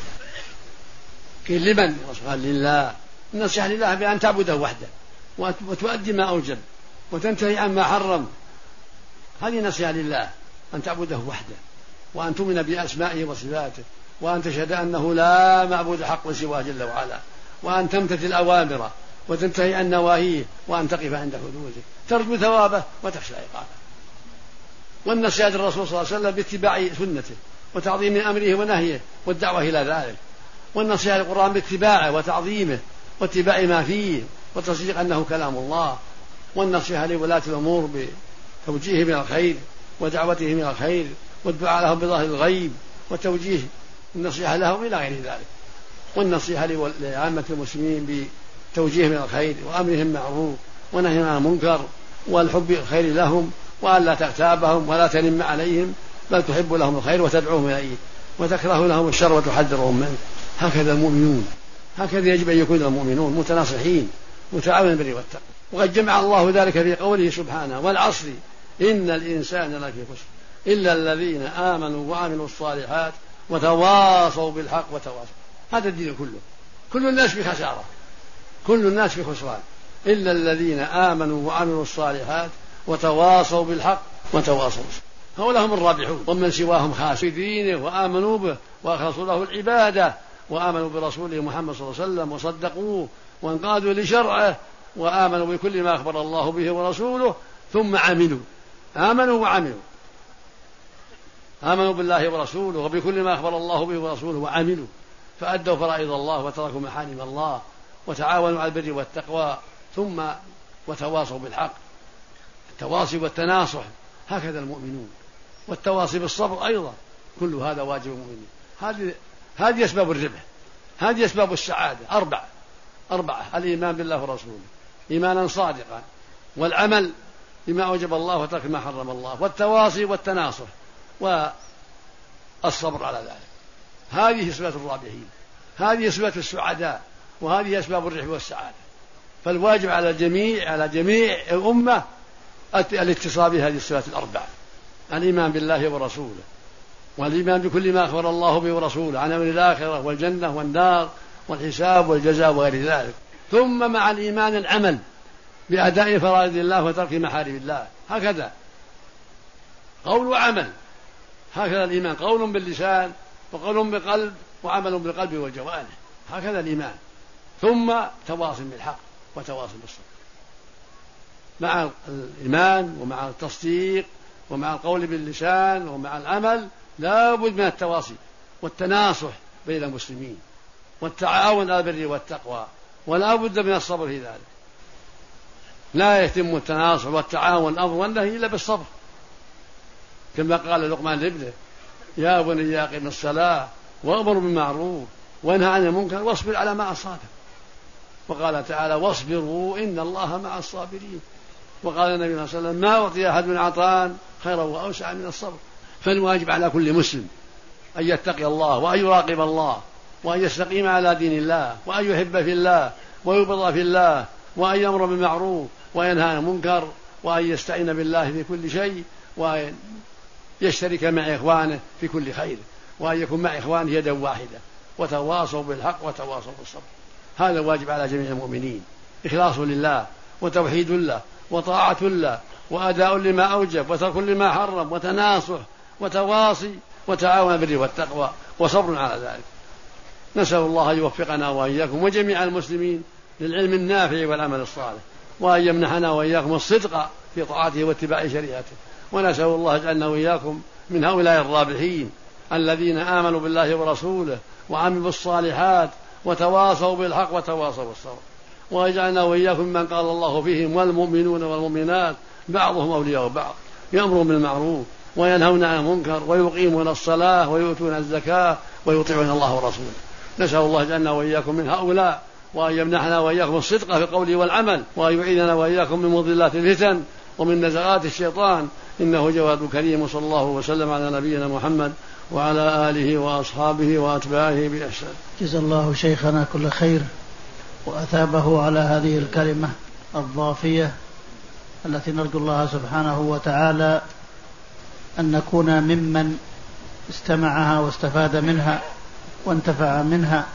قيل: لمن؟ قال: لله. النصيحة لله بأن تعبده وحده وتؤدي ما أوجب وتنتهي عما حرم. هذه نصيحة لله، أن تعبده وحده، وأن تؤمن بأسمائه وصفاته، وأن تشهد أنه لا معبود حق سواه جل وعلا، وأن تمتثل أوامره وتنتهي عن نواهيه، وأن تقف عند حدوده، ترجو ثوابه وتخشى عقابه. والنصيحة للرسول صلى الله عليه وسلم باتباع سنته وتعظيم أمره ونهيه والدعوة إلى ذلك. والنصيحة للقرآن باتباعه وتعظيمه واتباع ما فيه وتصديق أنه كلام الله. والنصيحة لولاة الأمور بتوجيههم إلى الخير ودعوتهم إلى الخير والدعاء لهم بظاهر الغيب وتوجيه النصيحة لهم إلى غير ذلك. والنصيحة لعامة المسلمين بتوجيههم إلى الخير وأمرهم معروف ونهيهم عن المنكر والحب الخير لهم، وأن لا تغتابهم ولا تنم عليهم، بل تحب لهم الخير وتدعوهم إليه وتكره لهم الشر وتحذرهم منه. هكذا المؤمنون، هكذا يجب أن يكون المؤمنون متناصحين وتعاون بالبر والتقوى. وقد جمع الله ذلك في قوله سبحانه: والعصر إن الإنسان لفي خسر إلا الذين آمنوا وعملوا الصالحات وتواصوا بالحق وتواصوا. هذا الدين كله، كل الناس في خسارة، كل الناس في خسران إلا الذين آمنوا وعملوا الصالحات وتواصوا بالحق وتواصوا. هؤلاء هم الرابحون، ومن سواهم خاس في دينه وآمنوا به وأخلصوا له العبادة وآمنوا برسوله محمد صلى الله عليه وسلم وصدقوه وانقادوا لشرعه وآمنوا بكل ما أخبر الله به ورسوله ثم عملوا. آمنوا وعملوا، آمنوا بالله ورسوله وبكل ما أخبر الله به ورسوله وعملوا، فأدوا فرائض الله وتركوا محارم الله وتعاونوا على البر والتقوى ثم وتواصوا بالحق. التواصي والتناصح هكذا المؤمنون، والتواصي بالصبر أيضا، كل هذا واجب المؤمنين. هذه هذه أسباب الربح، هذه أسباب السعادة. أربعة أربعة الإيمان بالله ورسوله إيمانا صادقا، والعمل بما أوجب الله وترك ما حرم الله، والتواصي والتناصح، والصبر على ذلك. هذه أسباب الرابحين، هذه أسباب السعداء، وهذه أسباب الربح والسعادة. فالواجب على الجميع على جميع الأمة الاتصال بهذه الصفات الأربعة: الإيمان بالله ورسوله، والإيمان بكل ما أخبر الله به ورسوله عن أمر الآخرة والجنة والنار والحساب والجزاء وغير ذلك، ثم مع الإيمان العمل بأداء فرائض الله وترك محارم الله. هكذا قول وعمل، هكذا الإيمان قول باللسان وقول بالقلب وعمل بالقلب والجوارح، هكذا الإيمان. ثم تواصل بالحق وتواصل بالصبر. مع الإيمان ومع التصديق ومع القول باللسان ومع العمل لا بد من التواصي والتناصح بين المسلمين والتعاون على البر والتقوى، ولا بد من الصبر في ذلك. لا يتم التناصح والتعاون الأمر والنهي إلا بالصبر، كما قال لقمان لابنه: يا بني أقم الصلاة وأمر بالمعروف وانهى عن المنكر واصبر على ما أصابك. وقال تعالى: واصبروا إن الله مع الصابرين. وقال النبي صلى الله عليه وسلم: ما أعطي أحد عطاء خيرا وأوسع من الصبر. فالواجب على كل مسلم أن يتقي الله وأن يراقب الله وأن يستقيم على دين الله وأن يحب في الله ويبغض في الله وأن يأمر بالمعروف وينهى عن المنكر وأن يستعين بالله في كل شيء وأن يشترك مع إخوانه في كل خير وأن يكون مع إخوانه يدا واحدة وتواصوا بالحق وتواصوا بالصبر. هذا واجب على جميع المؤمنين: إخلاص لله وتوحيد الله وطاعة الله وأداء لما أوجب وترك لما حرم وتناصح وتواصي وتعاون بالبر والتقوى وصبر على ذلك. نسأل الله أن يوفقنا وإياكم وجميع المسلمين للعلم النافع والعمل الصالح، وأن يمنحنا وإياكم الصدق في طاعته واتباع شريعته. ونسأل الله أجعلنا وإياكم من هؤلاء الرابحين الذين آمنوا بالله ورسوله وعملوا الصالحات وتواصوا بالحق وتواصوا بالصبر، ويجعلنا وإياكم من قال الله فيهم: والمؤمنون والمؤمنات بعضهم أولياء بعض يأمرون بالمعروف وينهون عن المنكر ويقيمون الصلاة ويؤتون الزكاة ويطيعون الله ورسوله. نسأل الله أجعلنا وإياكم من هؤلاء، وأن يمنحنا وإياكم الصدق في القول والعمل، وأن يعيذنا وإياكم من مضلات الفتن ومن نزغات الشيطان، إنه جواد كريم. صلى الله وسلم على نبينا محمد وعلى آله وأصحابه وأتباعه بإحسان. جزا الله شيخنا كل خير وأثابه على هذه الكلمة الضافية التي نرجو الله سبحانه وتعالى أن نكون ممن استمعها واستفاد منها وانتفع منها،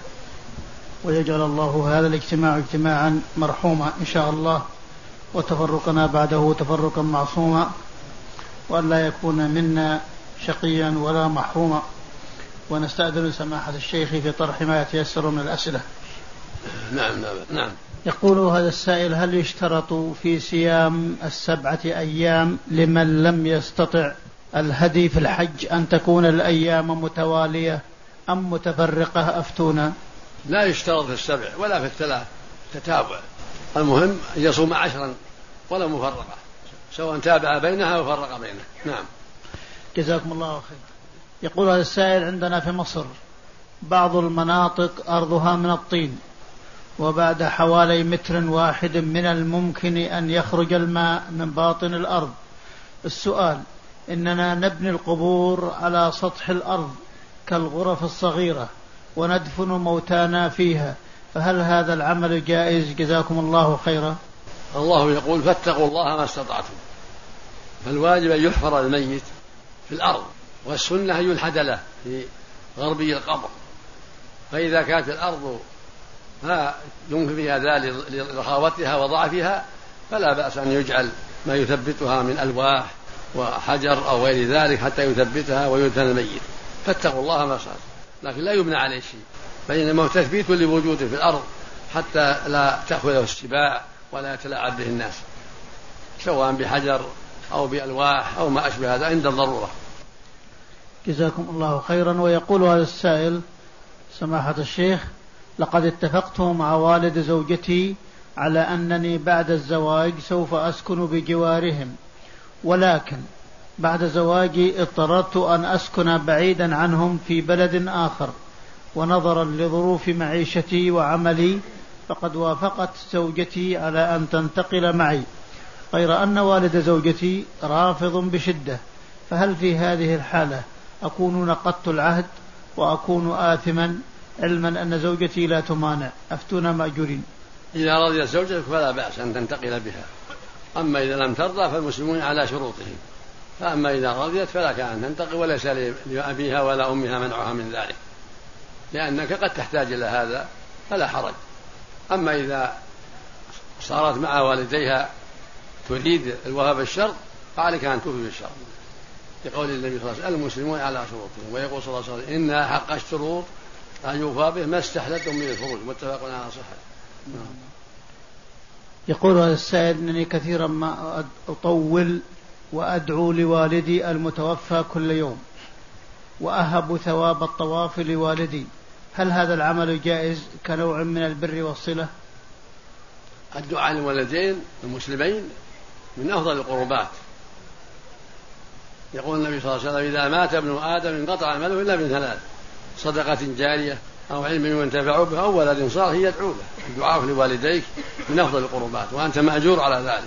ويجعل الله هذا الاجتماع اجتماعا مرحوما إن شاء الله، وتفرقنا بعده تفرقا معصوما، وأن لا يكون منا شقيا ولا محروما. ونستأذن سماحة الشيخ في طرح ما يتيسر من الأسئلة. نعم نعم نعم. يقول هذا السائل: هل يشترط في صيام السبعة أيام لمن لم يستطع الهدي في الحج أن تكون الأيام متوالية أم متفرقة؟ أفتونا. لا يشترط في السبع ولا في الثلاث تتابع، المهم أن يصوم عشرا ولا مفرقة، سواء تابع بينها وفرق بينها. نعم. جزاكم الله خير. يقول هذا السائل: عندنا في مصر بعض المناطق أرضها من الطين، وبعد حوالي متر واحد من الممكن أن يخرج الماء من باطن الأرض. السؤال: إننا نبني القبور على سطح الأرض كالغرف الصغيرة وندفن موتانا فيها، فهل هذا العمل جائز؟ جزاكم الله خيرا. الله يقول فاتقوا الله ما استطعتم، فالواجب أن يحفر الميت في الأرض، والسنة أن يلحد له في غربي القبر، فإذا كانت الأرض لا يمكن فيها ذلك لرخاوتها وضعفها فلا بأس أن يجعل ما يثبتها من ألواح وحجر أو غير ذلك حتى يثبتها ويدفن الميت. فاتقوا الله ما استطعتم، لكن لا يبنى عليه شيء، فإنما تثبيت لوجوده في الأرض حتى لا تأخذه السباع ولا يتلاعب به الناس، سواء بحجر أو بألواح أو ما أشبه هذا عند الضرورة. جزاكم الله خيرا. ويقول هذا السائل: سماحة الشيخ، لقد اتفقت مع والد زوجتي على أنني بعد الزواج سوف أسكن بجوارهم، ولكن بعد زواجي اضطررت أن أسكن بعيدا عنهم في بلد آخر، ونظرا لظروف معيشتي وعملي فقد وافقت زوجتي على أن تنتقل معي، غير أن والد زوجتي رافض بشدة، فهل في هذه الحالة أكون نقضت العهد وأكون آثما علما أن زوجتي لا تمانع؟ أفتونا مأجورين. إذا رضيت زوجتك فلا بأس أن تنتقل بها، أما إذا لم ترضى فالمسلمون على شروطهم، فأما إذا رضيت فلا كان أن تنتقل، وليس لأبيها ولا أمها منعها من ذلك، لأنك قد تحتاج إلى هذا فلا حرج. أما إذا صارت مع والديها تريد الوفاء بالشرط فعليك أن توفي بالشرط، لقول النبي صلى الله عليه وسلم: المسلمون على شروطهم. ويقول صلى الله عليه وسلم: إن حق الشروط أن يوفى به ما استحلتم من الفروج، متفق على صحة. يقول هذا السائل: إنني كثيرا ما أطول وأدعو لوالدي المتوفى كل يوم، وأهب ثواب الطواف لوالدي، هل هذا العمل جائز كنوع من البر والصلة؟ الدعاء للوالدين المسلمين من أفضل القربات. يقول النبي صلى الله عليه وسلم: إذا مات ابن آدم انقطع عمله إلا من ثلاث: صدقة جارية أو علم ينتفع به أو ولد صالح يدعو له. الدعاء لوالديك من أفضل القربات، وأنت مأجور على ذلك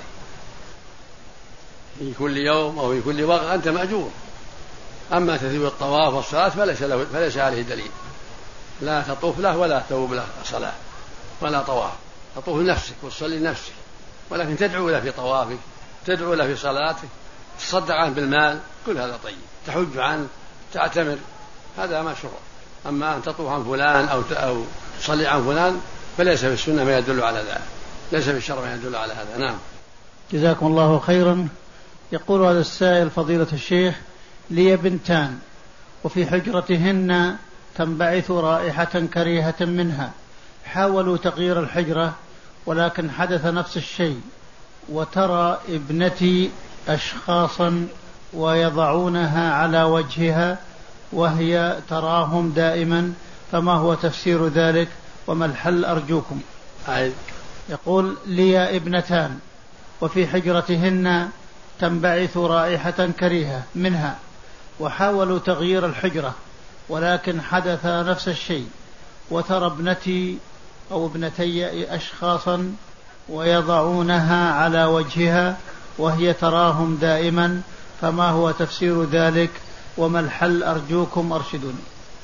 في كل يوم أو في كل وقت، أنت مأجور. أما تثبيت الطواف والصلاة فليس, له فليس عليه دليل، لا تطوف له ولا توب له صلاة ولا طواف، تطوف لنفسك وتصلي لنفسك، ولكن تدعو له في طوافك، تدعو له في صلاتك، تصدق عنه بالمال، كل هذا طيب، تحج عنه، تعتمر، هذا مشروع. أما أن تطوف عن فلان أو أو تصلي عن فلان فليس في السنة ما يدل على ذلك، ليس في الشرع ما يدل على هذا. نعم. جزاكم الله خيرا. يقول هذا السائل: فضيلة الشيخ، لي بنتان وفي حجرتهن تنبعث رائحة كريهة منها، حاولوا تغيير الحجرة ولكن حدث نفس الشيء، وترى ابنتي أشخاصا ويضعونها على وجهها وهي تراهم دائما، فما هو تفسير ذلك وما الحل أرجوكم؟ عيد. يقول: لي ابنتان وفي حجرتهن تنبعث رائحة كريهة منها، وحاولوا تغيير الحجرة ولكن حدث نفس الشيء، وترى ابنتي أو ابنتي أشخاصا ويضعونها على وجهها وهي تراهم دائما، فما هو تفسير ذلك وما الحل أرجوكم أرشدوني.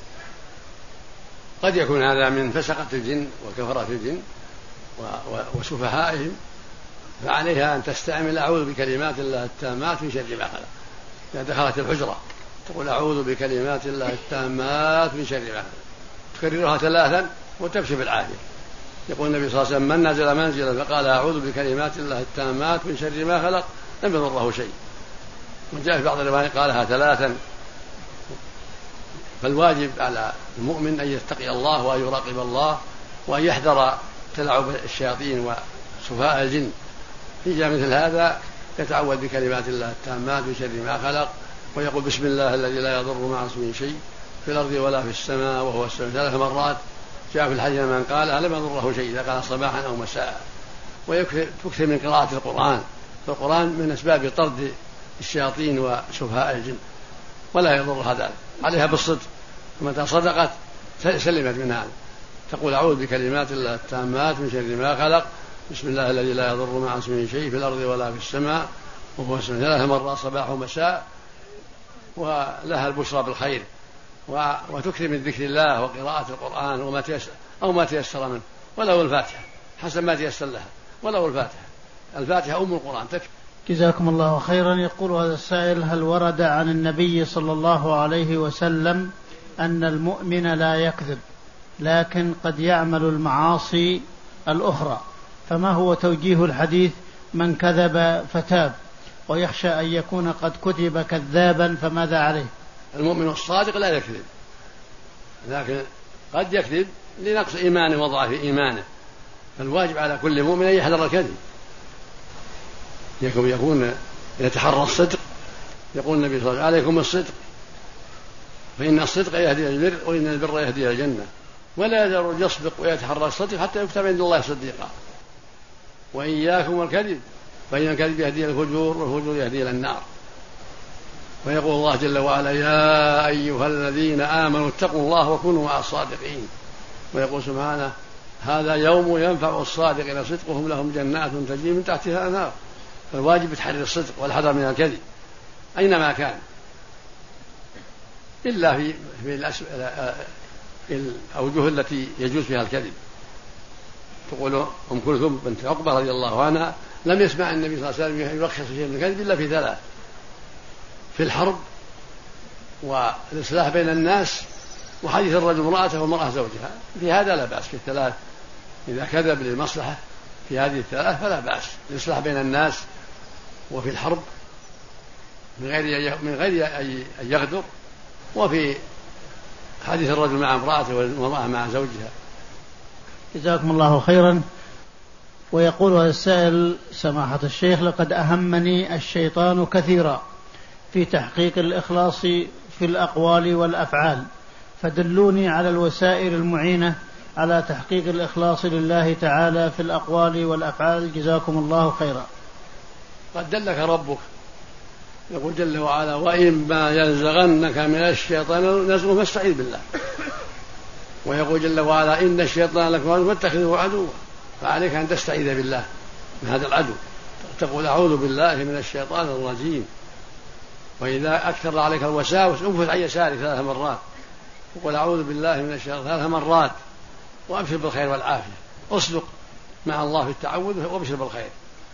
قد يكون هذا من فسقة الجن وكفرة الجن وسفهائهم، فعليها أن تستعمل أعوذ بكلمات الله التامات من شر ما خلق. إذا دخلت الحجرة تقول: أعوذ بكلمات الله التامات من شر ما خلق، تكررها ثلاثا وتمشي بالعافية. يقول النبي صلى الله عليه وسلم: من نزل منزلا فقال أعوذ بكلمات الله التامات من شر ما خلق لم يضره شيء. وجاء في بعض الروايات قالها ثلاثا. فالواجب على المؤمن أن يتقي الله وأن يراقب الله وأن يحذر تلاعب الشياطين وسفهاء الجن. في جاء مثل هذا يتعوذ بكلمات الله التامات من شر ما خلق، ويقول: بسم الله الذي لا يضر مع اسمه شيء في الأرض ولا في السماء وهو السميع ثلاث مرات. جاء في الحديث من قالها لم يضره شيء إذا قال صباحا أو مساء. ويكثر من قراءة القرآن، فالقرآن من أسباب طرد الشياطين وسفهاء الجن ولا يضرها ذلك. عليها بالصدق، متى صدقت سلمت من هذا. تقول: أعوذ بكلمات الله التامات من شر ما خلق، بسم الله الذي لا يضر مع اسمه شيء في الأرض ولا في السماء وهو السميع ثلاث مرات صباح ومساء، ولها البشرى بالخير. وتكثر من ذكر الله وقراءة القرآن وما تيسر أو ما تيسر منه، ولو الفاتحة حسب ما تيسر لها، ولو الفاتحة. الفاتحة أم القرآن تكفي. جزاكم الله خيرا. يقول هذا السائل: هل ورد عن النبي صلى الله عليه وسلم أن المؤمن لا يكذب لكن قد يعمل المعاصي الأخرى، فما هو توجيه الحديث من كذب فتاب ويخشى أن يكون قد كتب كذابا فماذا عليه؟ المؤمن الصادق لا يكذب، لكن قد يكذب لنقص إيمانه وضعف إيمانه، فالواجب على كل مؤمن أن يحذر الكذب، يكون يكون يتحرى الصدق. يقول النبي صلى الله عليه وسلم: عليكم الصدق فإن الصدق يهدي إلى البر وإن البر يهدي إلى الجنة، ولا يزال يصدق ويتحرى الصدق حتى يكتب عند الله صديقا. وإياكم الكذب فإن الكذب يهدي إلى الفجور والفجور يهدي إلى النار. ويقول الله جل وعلا: يا أيها الذين آمنوا اتقوا الله وكونوا مع الصادقين. ويقول سبحانه: هذا يوم ينفع الصادقين صدقهم لهم جنات تجري من تحتها الأنهار. فالواجب تحري الصدق والحذر من الكذب أينما كان، إلا في في الأوجه التي يجوز فيها الكذب. تقول أم كلثوم بنت عقبة رضي الله عنها: لم يسمع النبي صلى الله عليه وسلم يرخص شيء من الكذب إلا في ثلاث: في الحرب، والإصلاح بين الناس، وحديث الرجل امرأته والمرأة زوجها. في هذا لا بأس، في الثلاث إذا كذب للمصلحة في هذه الثلاث فلا بأس. الإصلاح بين الناس، وفي الحرب من غير من غير أن يغدر، وفي حديث الرجل مع امرأته والمرأة مع زوجها. جزاكم الله خيرا. ويقول هذا السائل: سماحة الشيخ، لقد أهمني الشيطان كثيرا في تحقيق الإخلاص في الأقوال والأفعال، فدلوني على الوسائل المعينة على تحقيق الإخلاص لله تعالى في الأقوال والأفعال، جزاكم الله خيرا. قد دلك ربك، يقول جل وعلا: وإما ينزغنك من الشيطان نزغ فاستعذ بالله. ويقول جل وعلا: إن الشيطان لكم عدو فاتخذوه عدوا. فعليك أن تستعيذ بالله من هذا العدو، تقول: أعوذ بالله من الشيطان الرجيم. وإذا أكثر عليك الوساوس انفث عن يسارك ثلاث مرات، وقل: أعوذ بالله من الشيطان ثلاث مرات، وأبشر بالخير والعافية. اصدق مع الله في التعوذ وابشر بالخير.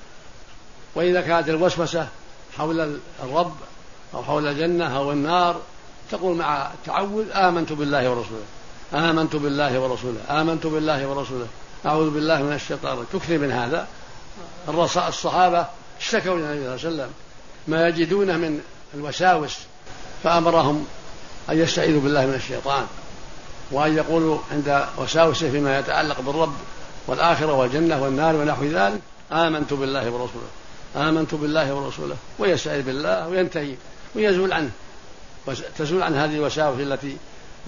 وإذا كانت الوسوسة حول الرب أو حول الجنة أو النار، تقول مع التعوذ: آمنت بالله ورسوله، آمنت بالله ورسوله، آمنت بالله ورسوله، أعوذ بالله من الشيطان. تكثر من هذا. الصحابة اشتكوا إلى النبي صلى الله عليه وسلم ما يجدونه من الوساوس، فأمرهم أن يستعيذوا بالله من الشيطان، وأن يقولوا عند وساوسه فيما يتعلق بالرب والآخرة والجنة والنار ونحو ذلك: آمنت بالله ورسوله، آمنت بالله ورسوله، ويستعيذ بالله وينتهي ويزول عنه، وتزول عن هذه الوساوس التي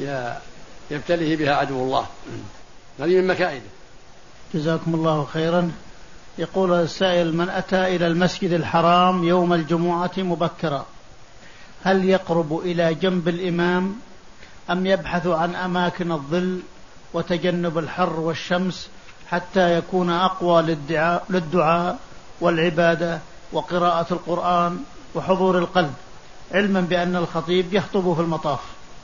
يبتليه بها عدو الله. هذه من مكائده. جزاكم الله خيرا. يقول السائل: من أتى إلى المسجد الحرام يوم الجمعة مبكرا، هل يقرب إلى جنب الإمام أم يبحث عن أماكن الظل وتجنب الحر والشمس حتى يكون أقوى للدعاء, للدعاء والعبادة وقراءة القرآن وحضور القلب، علما بأن الخطيب يخطب في المطاف؟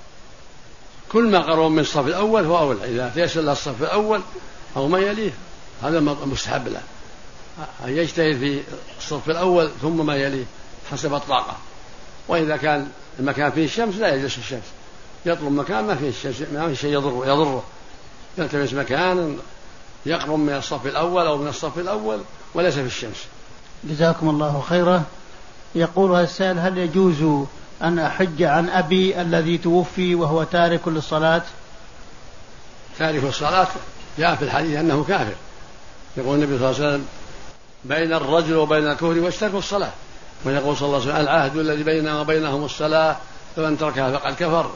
كل ما قرب من الصف الأول هو أول، إذا تيسر له الصف الأول أو ما يليه هذا مستحب له أن يجتهد في الصف الأول ثم ما يليه حسب الطاقة. وإذا كان المكان فيه الشمس لا يجلس في الشمس، يطلب مكان ما فيه الشمس، ما فيه شيء يضره, يضره. يلتمس مكان يقرب من الصف الأول أو من الصف الأول وليس في الشمس. جزاكم الله خيرا. يقول هذا السائل: هل يجوز أن أحج عن أبي الذي توفي وهو تارك للصلاة؟ تارك الصلاة جاء في الحديث أنه كافر. يقول النبي صلى الله عليه وسلم: بين الرجل وبين الكفر واشترك الصلاة. ويقول صلى الله عليه وسلم: العهد الذي بيننا وبينهم الصلاة فمن تركها فقد كفر.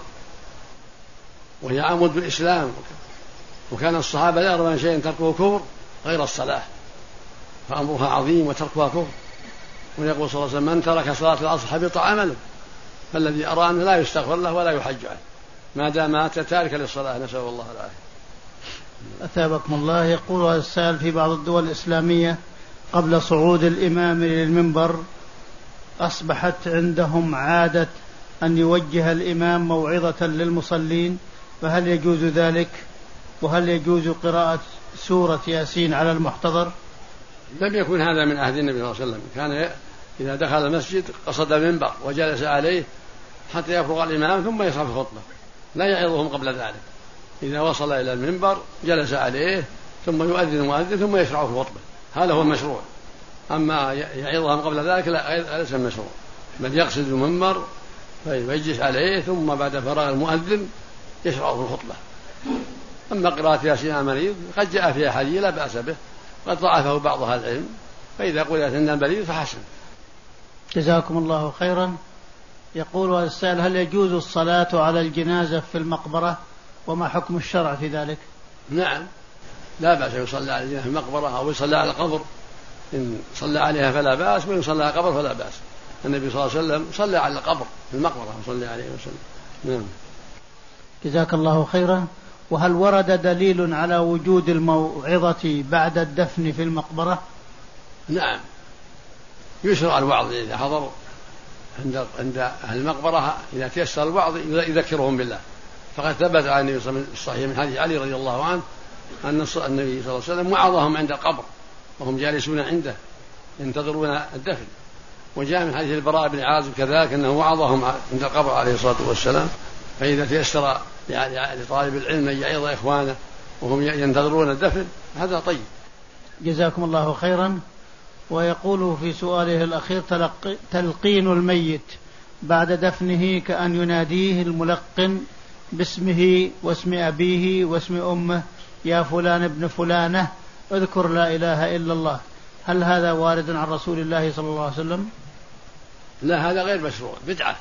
وهي عمود بالإسلام، وكان الصحابة لا يرون شيء تركه كفر غير الصلاة، فأمرها عظيم وتركها كفر. ويقول صلى الله عليه وسلم: من ترك صلاة العصر حبط عمله. فالذي أرى أنه لا يستغفر له ولا يحج عنه ما دام مات تاركا للصلاة، نسأل الله العافية. أثابكم الله. يقول هذا السائل: في بعض الدول الإسلامية قبل صعود الإمام للمنبر أصبحت عندهم عادة أن يوجه الإمام موعظة للمصلين، فهل يجوز ذلك؟ وهل يجوز قراءة سورة ياسين على المحتضر؟ لم يكن هذا من عهد النبي صلى الله عليه وسلم. كان إذا دخل المسجد قصد المنبر وجلس عليه حتى يفرغ الإمام ثم يشرع في الخطبة، لا يعظهم قبل ذلك. إذا وصل إلى المنبر جلس عليه ثم يؤذن المؤذن ثم يشرع في الخطبة، هذا هو المشروع. أما يعظهم قبل ذلك لا، ليس المشروع، بل يقصد المنبر فيجلس عليه ثم بعد فراغ المؤذن يشرع في الخطبة. أما قراءة ياسين على المريض قد جاء فيها حديث لا بأس به، قد ضعفه بعض أهل العلم، فإذا قلت إن المريض فحسن. جزاكم الله خيرا. يقول السائل: هل يجوز الصلاة على الجنازة في المقبرة، وما حكم الشرع في ذلك؟ نعم، لا بأس يصلى على الجنازة في المقبرة أو يصلى على القبر، إن صلى عليها فلا بأس، وإن صلى على القبر فلا بأس. النبي صلى الله عليه وسلم صلى على القبر في المقبرة وصلى عليه وسلم. نعم. جزاك الله خيرا. وهل ورد دليل على وجود الموعظة بعد الدفن في المقبرة؟ نعم، يشرع الوعظ إذا حضر عند عند أهل المقبرة، إذا تيسر الوعظ يذكرهم بالله، فقد ثبت عن النبي صلى الله عليه وسلم الصحيح من حديث علي رضي الله عنه أن النبي صلى الله عليه وسلم وعظهم عند القبر وهم جالسون عنده ينتظرون الدفن. وجاء من حديث البراء بن عازب كذلك أنه وعظهم عند القبر عليه الصلاة والسلام. فإذا تيسر لطالب العلم أن يعظ إخوانه وهم ينتظرون الدفن هذا طيب. جزاكم الله خيرا. ويقول في سؤاله الأخير: تلقين الميت بعد دفنه كأن يناديه الملقن باسمه واسم أبيه واسم أمه: يا فلان ابن فلانة اذكر لا إله إلا الله، هل هذا وارد عن رسول الله صلى الله عليه وسلم؟ لا، هذا غير مشروع، بدعة،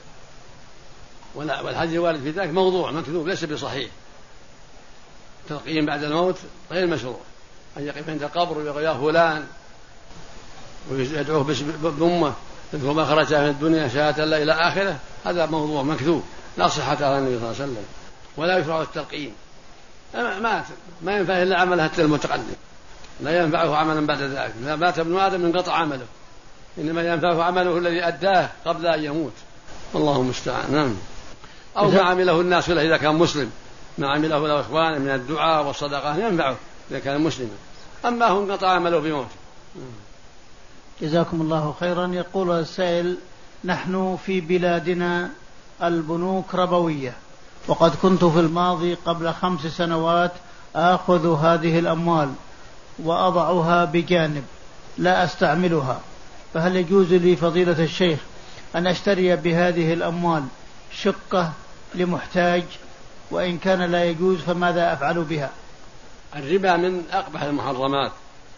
والحديث الوارد في ذلك موضوع مكذوب ليس بصحيح. تلقين بعد الموت غير مشروع، أن يقف عند القبر ويقول يا فلان ويدعوه بأمه يذكر ما خرج من الدنيا شهادة لا إلى آخره، هذا موضوع مكذوب لا صحة على النبي صلى الله عليه وسلم، ولا يشرع التلقين. ما ما ينفع إلا عمل حتى المتقدم، لا ينفعه عملا بعد ذلك. إذا مات ابن آدم انقطع عمله، إنما ينفعه عمله الذي أداه قبل أن يموت، والله المستعان. نعم. أو ما عمله الناس له إذا كان مسلم، ما عمله له إخوانه من الدعاء والصدقة ينفعه إذا كان مسلما، أما هو انقطع عمله بموته. جزاكم الله خيرا. يقول السائل: نحن في بلادنا البنوك ربوية، وقد كنت في الماضي قبل خمس سنوات آخذ هذه الأموال وأضعها بجانب لا أستعملها، فهل يجوز لي فضيلة الشيخ أن أشتري بهذه الأموال شقة لمحتاج؟ وإن كان لا يجوز فماذا أفعل بها؟ الربا من أقبح المحرمات.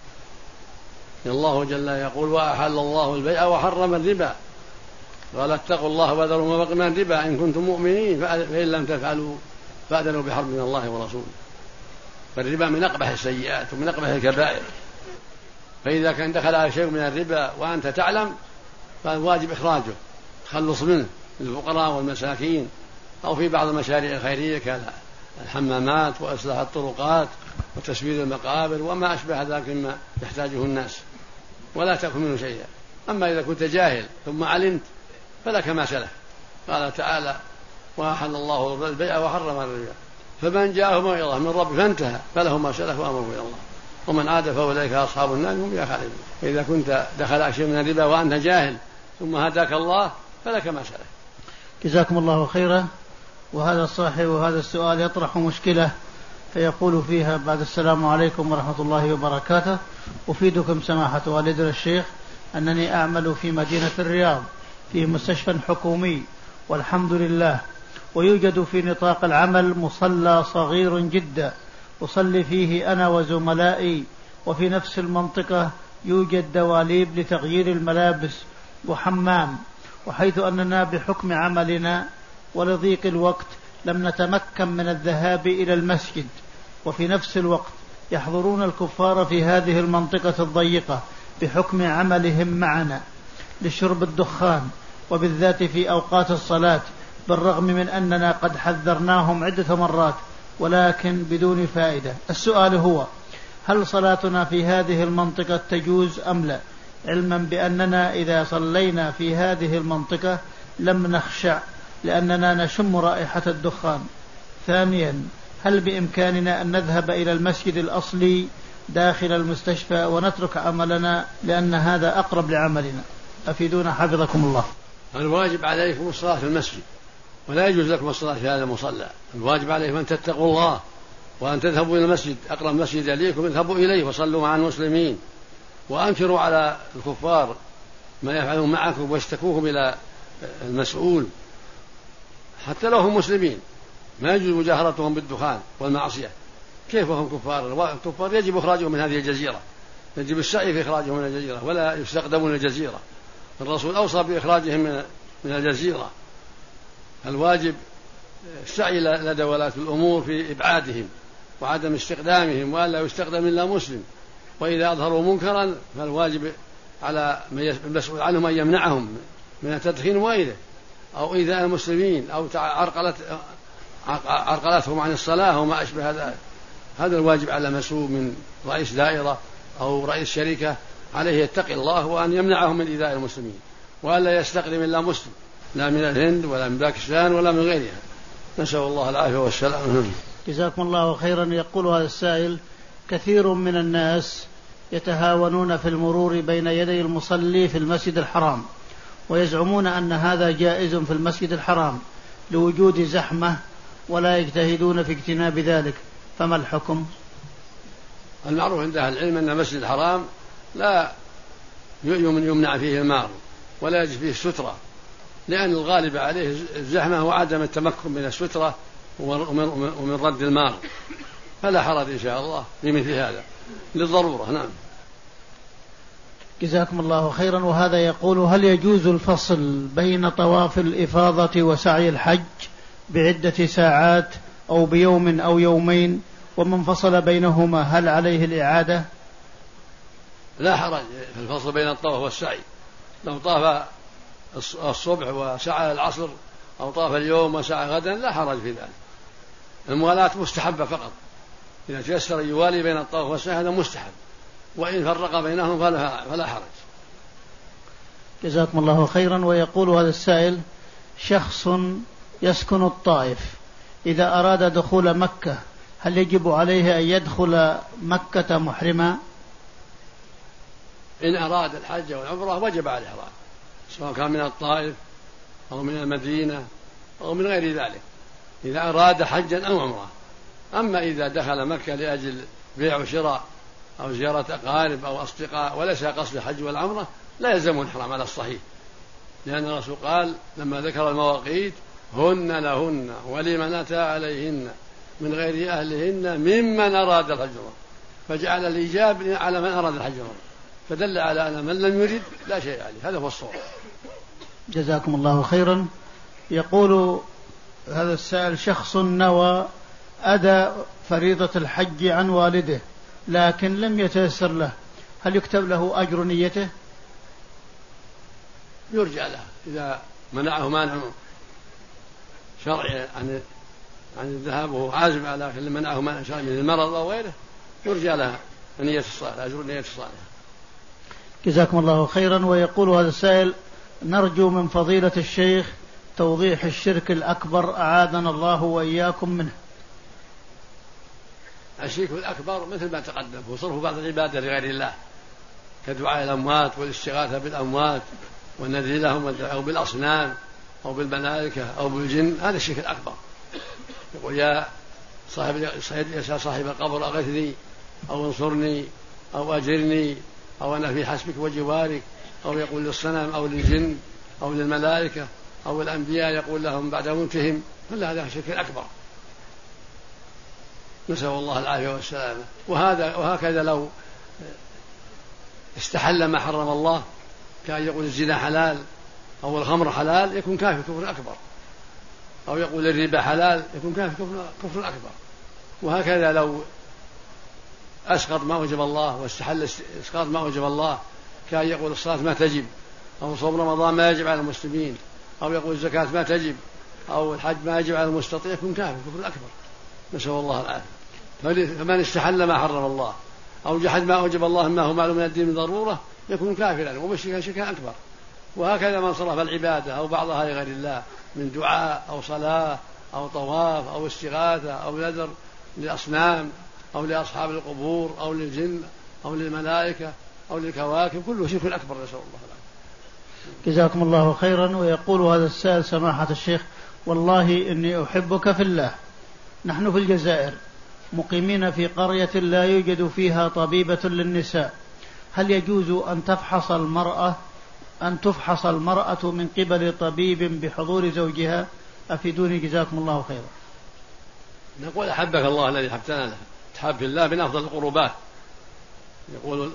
الله جل يقول: وأحل الله البيع وحرم الربا، قال اتقوا الله وذروا ما بقي من الربا إن كنتم مؤمنين فإن لم تفعلوا فأذنوا بحرب من الله ورسوله. فالربا من أقبح السيئات ومن أقبح الكبائر، فإذا كان دخل على شيء من الربا وأنت تعلم فالواجب إخراجه، تخلص منه للفقراء والمساكين، أو في بعض المشاريع الخيرية كالحمامات وإصلاح الطرقات وتسويد المقابر وما أشبه ذلك مما يحتاجه الناس، ولا تأكل منه شيئا. أما إذا كنت جاهل ثم علمت فلك ما سلف. قال تعالى: وأحل الله البيع وحرم الربا، فمن جاءه موعظة من ربه فانتهى فله ما سلف وأمره إلى الله ومن عاد فأولئك أصحاب النار هم فيها خالدون. فإذا كنت دخل شيء من الربا وأنت جاهل ثم هداك الله فلك ما سلف. جزاكم الله خيرا. وهذا الصاحب وهذا السؤال يطرح مشكلة، فيقول فيها: بعد السلام عليكم ورحمة الله وبركاته، أفيدكم سماحة والدنا الشيخ أنني أعمل في مدينة الرياض في مستشفى حكومي والحمد لله، ويوجد في نطاق العمل مصلى صغير جدا أصلي فيه أنا وزملائي، وفي نفس المنطقة يوجد دواليب لتغيير الملابس وحمام، وحيث أننا بحكم عملنا ولضيق الوقت لم نتمكن من الذهاب إلى المسجد، وفي نفس الوقت يحضرون الكفار في هذه المنطقة الضيقة بحكم عملهم معنا لشرب الدخان، وبالذات في أوقات الصلاة، بالرغم من أننا قد حذرناهم عدة مرات ولكن بدون فائدة. السؤال هو: هل صلاتنا في هذه المنطقة تجوز أم لا، علما بأننا إذا صلينا في هذه المنطقة لم نخشع لأننا نشم رائحة الدخان؟ ثانيا، هل بإمكاننا أن نذهب إلى المسجد الأصلي داخل المستشفى ونترك عملنا لأن هذا أقرب لعملنا؟ أفيدونا حفظكم الله. الواجب عليكم الصلاة في المسجد، ولا يجوز لكم الصلاة في هذا المصلى. الواجب عليكم أن تتقوا الله وأن تذهبوا إلى المسجد، أقرب مسجد إليكم اذهبوا إليه وصلوا مع المسلمين، وأنكروا على الكفار ما يفعلون معكم واشتكوهم إلى المسؤول حتى لو هم مسلمين. ما يجوز مجاهرتهم بالدخان والمعصية. كيف هم كفار؟ الكفار يجب إخراجهم من هذه الجزيرة، يجب السعي في إخراجهم من الجزيرة ولا يستخدمون الجزيرة. الرسول أوصى بإخراجهم من الجزيرة. الواجب السعي لدى ولاة الأمور في إبعادهم وعدم استخدامهم، وألا يستخدم إلا مسلم. وإذا أظهروا منكرا فالواجب على المسؤول عنهم أن يمنعهم من التدخين وغيره، أو إيذاء المسلمين، أو عرقلت عرقلتهم عن الصلاة وما أشبه ذلك. هذا الواجب على مسؤول من رئيس دائرة أو رئيس شركة، عليه يتقي الله وأن يمنعهم من إيذاء المسلمين، وألا يستخدم إلا مسلم، لا من الهند ولا من باكستان ولا من غيرها. نسأل الله العافية والسلام. جزاكم الله خيرا. يقول هذا السائل: كثير من الناس يتهاونون في المرور بين يدي المصلي في المسجد الحرام، ويزعمون أن هذا جائز في المسجد الحرام لوجود زحمة، ولا يجتهدون في اجتناب ذلك، فما الحكم؟ المعروف عند أهل العلم أن المسجد الحرام لا يمنع فيه المار ولا يجب فيه السترة، لأن الغالب عليه الزحمة وعدم التمكن من السترة ومن رد المار، فلا حرج إن شاء الله بمثل هذا للضرورة. نعم. جزاكم الله خيرا. وهذا يقول: هل يجوز الفصل بين طواف الإفاضة وسعي الحج بعدة ساعات أو بيوم أو يومين، ومن فصل بينهما هل عليه الإعادة؟ لا حرج في الفصل بين الطواف والسعي. لو طاف الصبح وسعى العصر، أو طاف اليوم وسعى غدا، لا حرج في ذلك. الموالاة مستحبة فقط، إذا تيسر يوالي بين الطواف والسعي هذا مستحب، وإن فرق بينهم فلا, فلا حرج. جزاكم الله خيرا. ويقول هذا السائل: شخص يسكن الطائف إذا أراد دخول مكة هل يجب عليه أن يدخل مكة محرما؟ إن أراد الحج والعمرة وجب عليه الإحرام، سواء كان من الطائف أو من المدينة أو من غير ذلك، إذا أراد حجا أو عمرة. أما إذا دخل مكة لأجل بيع وشراء أو زيارة أقارب أو أصدقاء وليس قصد الحج والعمرة لا يلزمه الإحرام على الصحيح، لأن الرسول قال لما ذكر المواقيت: هن لهن ولمن أتى عليهن من غير أهلهن ممن أراد الحج والعمرة، فجعل الإجاب على من أراد الحج والعمرة، فدل على أن من لم يرد لا شيء عليه. هذا هو الصواب. جزاكم الله خيرا. يقول هذا السائل: شخص نوى أداء فريضة الحج عن والده لكن لم يتيسر له، هل يكتب له أجر نيته؟ يرجى له إذا منعه مانع شرعي عن عن الذهاب وهو عازم على اللي منعه مانع شرعي من المرض أو غيره، يرجى له نية الصالحة، أجر نية الصالحة. جزاكم الله خيرا. ويقول هذا السائل: نرجو من فضيلة الشيخ توضيح الشرك الأكبر أعاذنا الله وإياكم منه. الشرك الأكبر مثل ما تقدم هو صرف بعض العبادة لغير الله، كدعاء الأموات والاستغاثة بالأموات والنذر لهم، أو بالأصنام أو بالملائكة أو بالجن، هذا الشرك الأكبر. يقول: يا صاحب يا صاحب القبر أغثني أو انصرني أو أجرني أو أنا في حسبك وجوارك، أو يقول للصنم أو للجن أو للملائكة أو الأنبياء يقول لهم بعد موتهم، كل هذا الشرك الأكبر، نسأل الله العافية والسلامة. وهذا وهكذا لو استحل ما حرم الله، كان يقول الزنا حلال أو الخمر حلال، يكون كافر كفر أكبر، أو يقول الربا حلال، يكون كافر كفر أكبر. وهكذا لو أسقط ما وجب الله واستحل إسقاط ما وجب الله، كان يقول الصلاة ما تجب، أو صوم رمضان ما يجب على المسلمين، أو يقول الزكاة ما تجب، أو الحج ما يجب على المستطيع، يكون كافر كفر أكبر، نسأل الله العافية. فمن استحل ما حرم الله أو جحد ما أوجب الله ما هو معلوم من الدين بضرورة يكون كافرا ومشركا شركا أكبر. وهكذا من صرف العبادة أو بعضها لغير الله من دعاء أو صلاة أو طواف أو استغاثة أو نذر للأصنام أو لأصحاب القبور أو للجن أو للملائكة أو للكواكب، كله شرك أكبر، نسأل الله العافية. جزاكم الله خيرا. ويقول هذا السائل: سماحة الشيخ، والله إني أحبك في الله، نحن في الجزائر مقيمين في قرية لا يوجد فيها طبيبة للنساء، هل يجوز أن تفحص المرأة أن تفحص المرأة من قبل طبيب بحضور زوجها؟ أفيدوني جزاكم الله خيرا. نقول: أحبك الله الذي حبتنا له، تحب في الله من أفضل القربات. يقول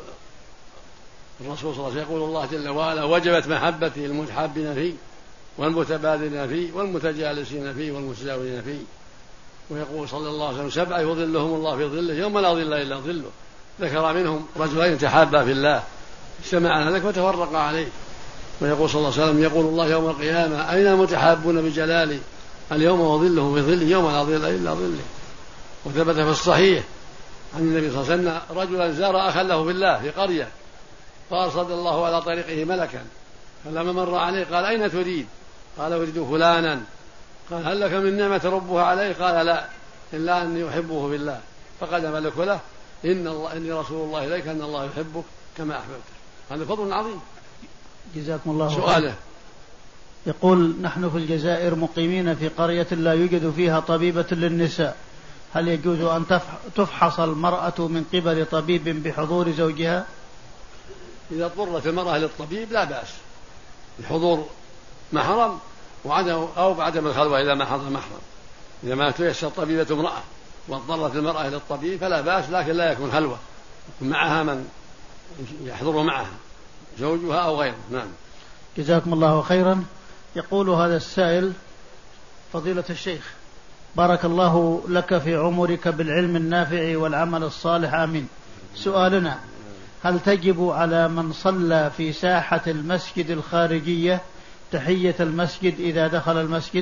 الرسول صلى الله عليه وسلم: يقول الله جل وعلا: وجبت محبتي المتحابين فيه والمتبادلين فيه والمتجالسين فيه والمتزاورين فيه. ويقول صلى الله عليه وسلم: سبعة يظلهم الله في ظله يوم لا ظل إلا ظله. ذكر منهم رجلين تحابا في الله اجتمعا لك وتفرقا عليه. ويقول صلى الله عليه وسلم: يقول الله يوم القيامة: أين المتحابون بجلالي؟ اليوم وظله في ظله يوم لا ظل إلا ظله. وثبت في الصحيح عن النبي صلى الله عليه وسلم: رجلا زار أخا له في الله في قرية، فأرصد الله على طريقه ملكا، فلما مر عليه قال: أين تريد؟ قال: أريد فلانا. قال: هل لك من نعمة ربها عليه؟ قال: لا، إلا أني أحبه في الله. فقد ملك له: إن الله إني رسول الله إليك أن الله يحبك كما أحببته. هذا فضل عظيم. جزاكم الله خيرا. سؤاله يقول: نحن في الجزائر مقيمين في قرية لا يوجد فيها طبيبة للنساء، هل يجوز أن تفحص المرأة من قبل طبيب بحضور زوجها؟ إذا اضطرت المرأة للطبيب لا بأس، الحضور محرم وعدم أو بعدم الخلوة إذا ما حضر محرم. إذا ما تيسر طبيبة امرأة واضطرت المرأة للطبيب فلا بأس، لكن لا يكون خلوة، يكون معها من يحضر معها زوجها أو غيره. نعم. جزاكم الله خيرا. يقول هذا السائل: فضيلة الشيخ، بارك الله لك في عمرك بالعلم النافع والعمل الصالح، آمين. سؤالنا: هل تجب على من صلى في ساحة المسجد الخارجية تحية المسجد إذا دخل المسجد؟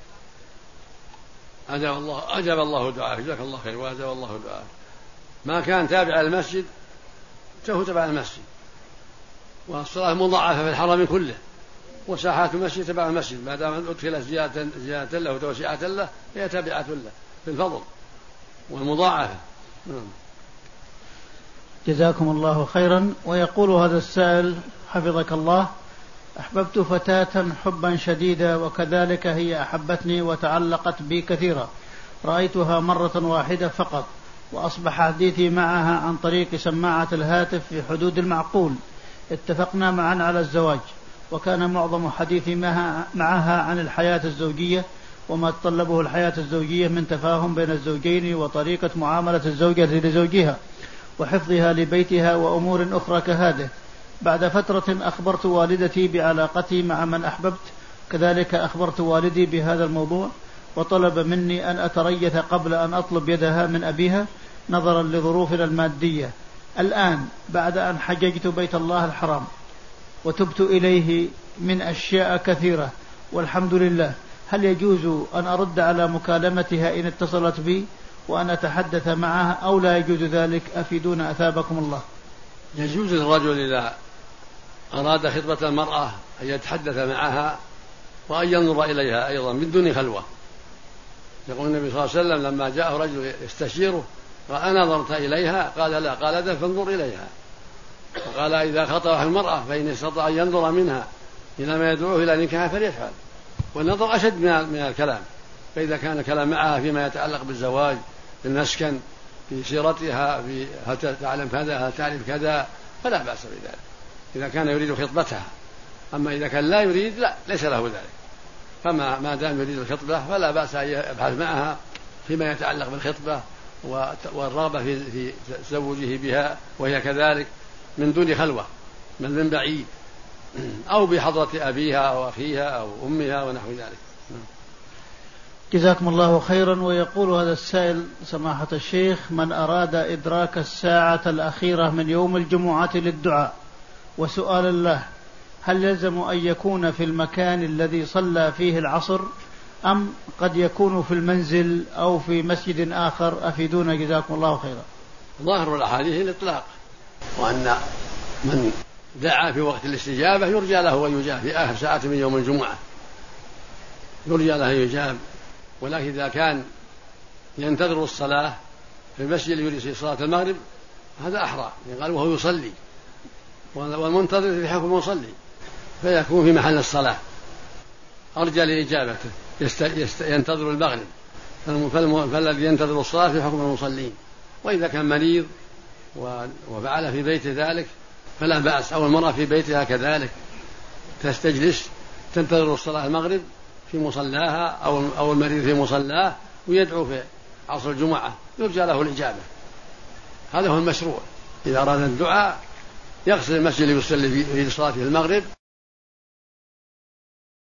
أجاب الله أجاب الله دعاءه، جزاك الله خير، وأجاب الله دعاءه. ما كان تابع المسجد فهو تبع المسجد، والصلاة مضاعفة في الحرم كله، وساحات المسجد تبع المسجد ما دام أدخلت زيادة له وتوسعة له هي تابعة له في الفضل والمضاعفة. جزاكم الله خيرا. ويقول هذا السائل حفظك الله: أحببت فتاة حبا شديدا وكذلك هي أحبتني وتعلقت بي كثيرا، رأيتها مرة واحدة فقط، وأصبح حديثي معها عن طريق سماعة الهاتف في حدود المعقول. اتفقنا معا على الزواج، وكان معظم حديثي معها عن الحياة الزوجية وما تطلبه الحياة الزوجية من تفاهم بين الزوجين وطريقة معاملة الزوجة لزوجها وحفظها لبيتها وأمور أخرى كهذه. بعد فترة أخبرت والدتي بعلاقتي مع من أحببت، كذلك أخبرت والدي بهذا الموضوع، وطلب مني أن أتريث قبل أن أطلب يدها من أبيها نظرا لظروفنا المادية. الآن بعد أن حججت بيت الله الحرام وتبت إليه من أشياء كثيرة والحمد لله، هل يجوز أن أرد على مكالمتها إن اتصلت بي وأن أتحدث معها أو لا يجوز ذلك؟ أفيدونا أثابكم الله. يجوز للرجل إذا أراد خطبة المرأة أن يتحدث معها وأن ينظر إليها أيضا من دون خلوة. يقول النبي صلى الله عليه وسلم لما جاءه رجل يستشيره قال: أنا نظرت إليها؟ قال: لا. قال: إذا فانظر إليها. وقال: إذا خطبها المرأة فإن استطاع أن ينظر منها إلى ما يدعوه إلى نكاحها فليفعل، والنظر أشد من الكلام. فإذا كان الكلام معها فيما يتعلق بالزواج، بالمسكن، في سيرتها، في هل تعلم كذا، هل تعرف كذا، فلا بأس بذلك إذا كان يريد خطبتها. أما إذا كان لا يريد لا ليس له ذلك، فما ما دام يريد الخطبة فلا بأس أن يبحث معها فيما يتعلق بالخطبة والرغبة في في تزوجه بها وهي كذلك من دون خلوة من من بعيد أو بحضرة أبيها أو أخيها أو أمها ونحو ذلك. جزاكم الله خيرا. ويقول هذا السائل: سماحة الشيخ، من أراد إدراك الساعة الأخيرة من يوم الجمعة للدعاء وسؤال الله، هل يلزم أن يكون في المكان الذي صلى فيه العصر أم قد يكون في المنزل أو في مسجد آخر؟ أفيدونا جزاكم الله خيرا. ظاهر الأحاديث الإطلاق، وأن من دعا في وقت الاستجابة يرجى له أن يجاب في آخر ساعة من يوم الجمعة، يرجى له أن يجاب. ولكن إذا كان ينتظر الصلاة في المسجد يريد صلاة المغرب هذا أحرى، يعني قال وهو يصلي، والمنتظر في حكم المصلي فيكون في محل الصلاة أرجى لإجابته، يست... يست... ينتظر المغرب، فالذي ينتظر الصلاة في حكم المصلين. وإذا كان مريض وفعل في بيته ذلك فلا بأس، أو المرأة في بيتها كذلك تستجلس تنتظر الصلاة المغرب في مصلاها أو أو المريض في مصلاه ويدعو في عصر الجمعة يرجى له الإجابة. هذا هو المشروع. إذا أراد الدعاء يغسل المسجد ليصلي في صلاة المغرب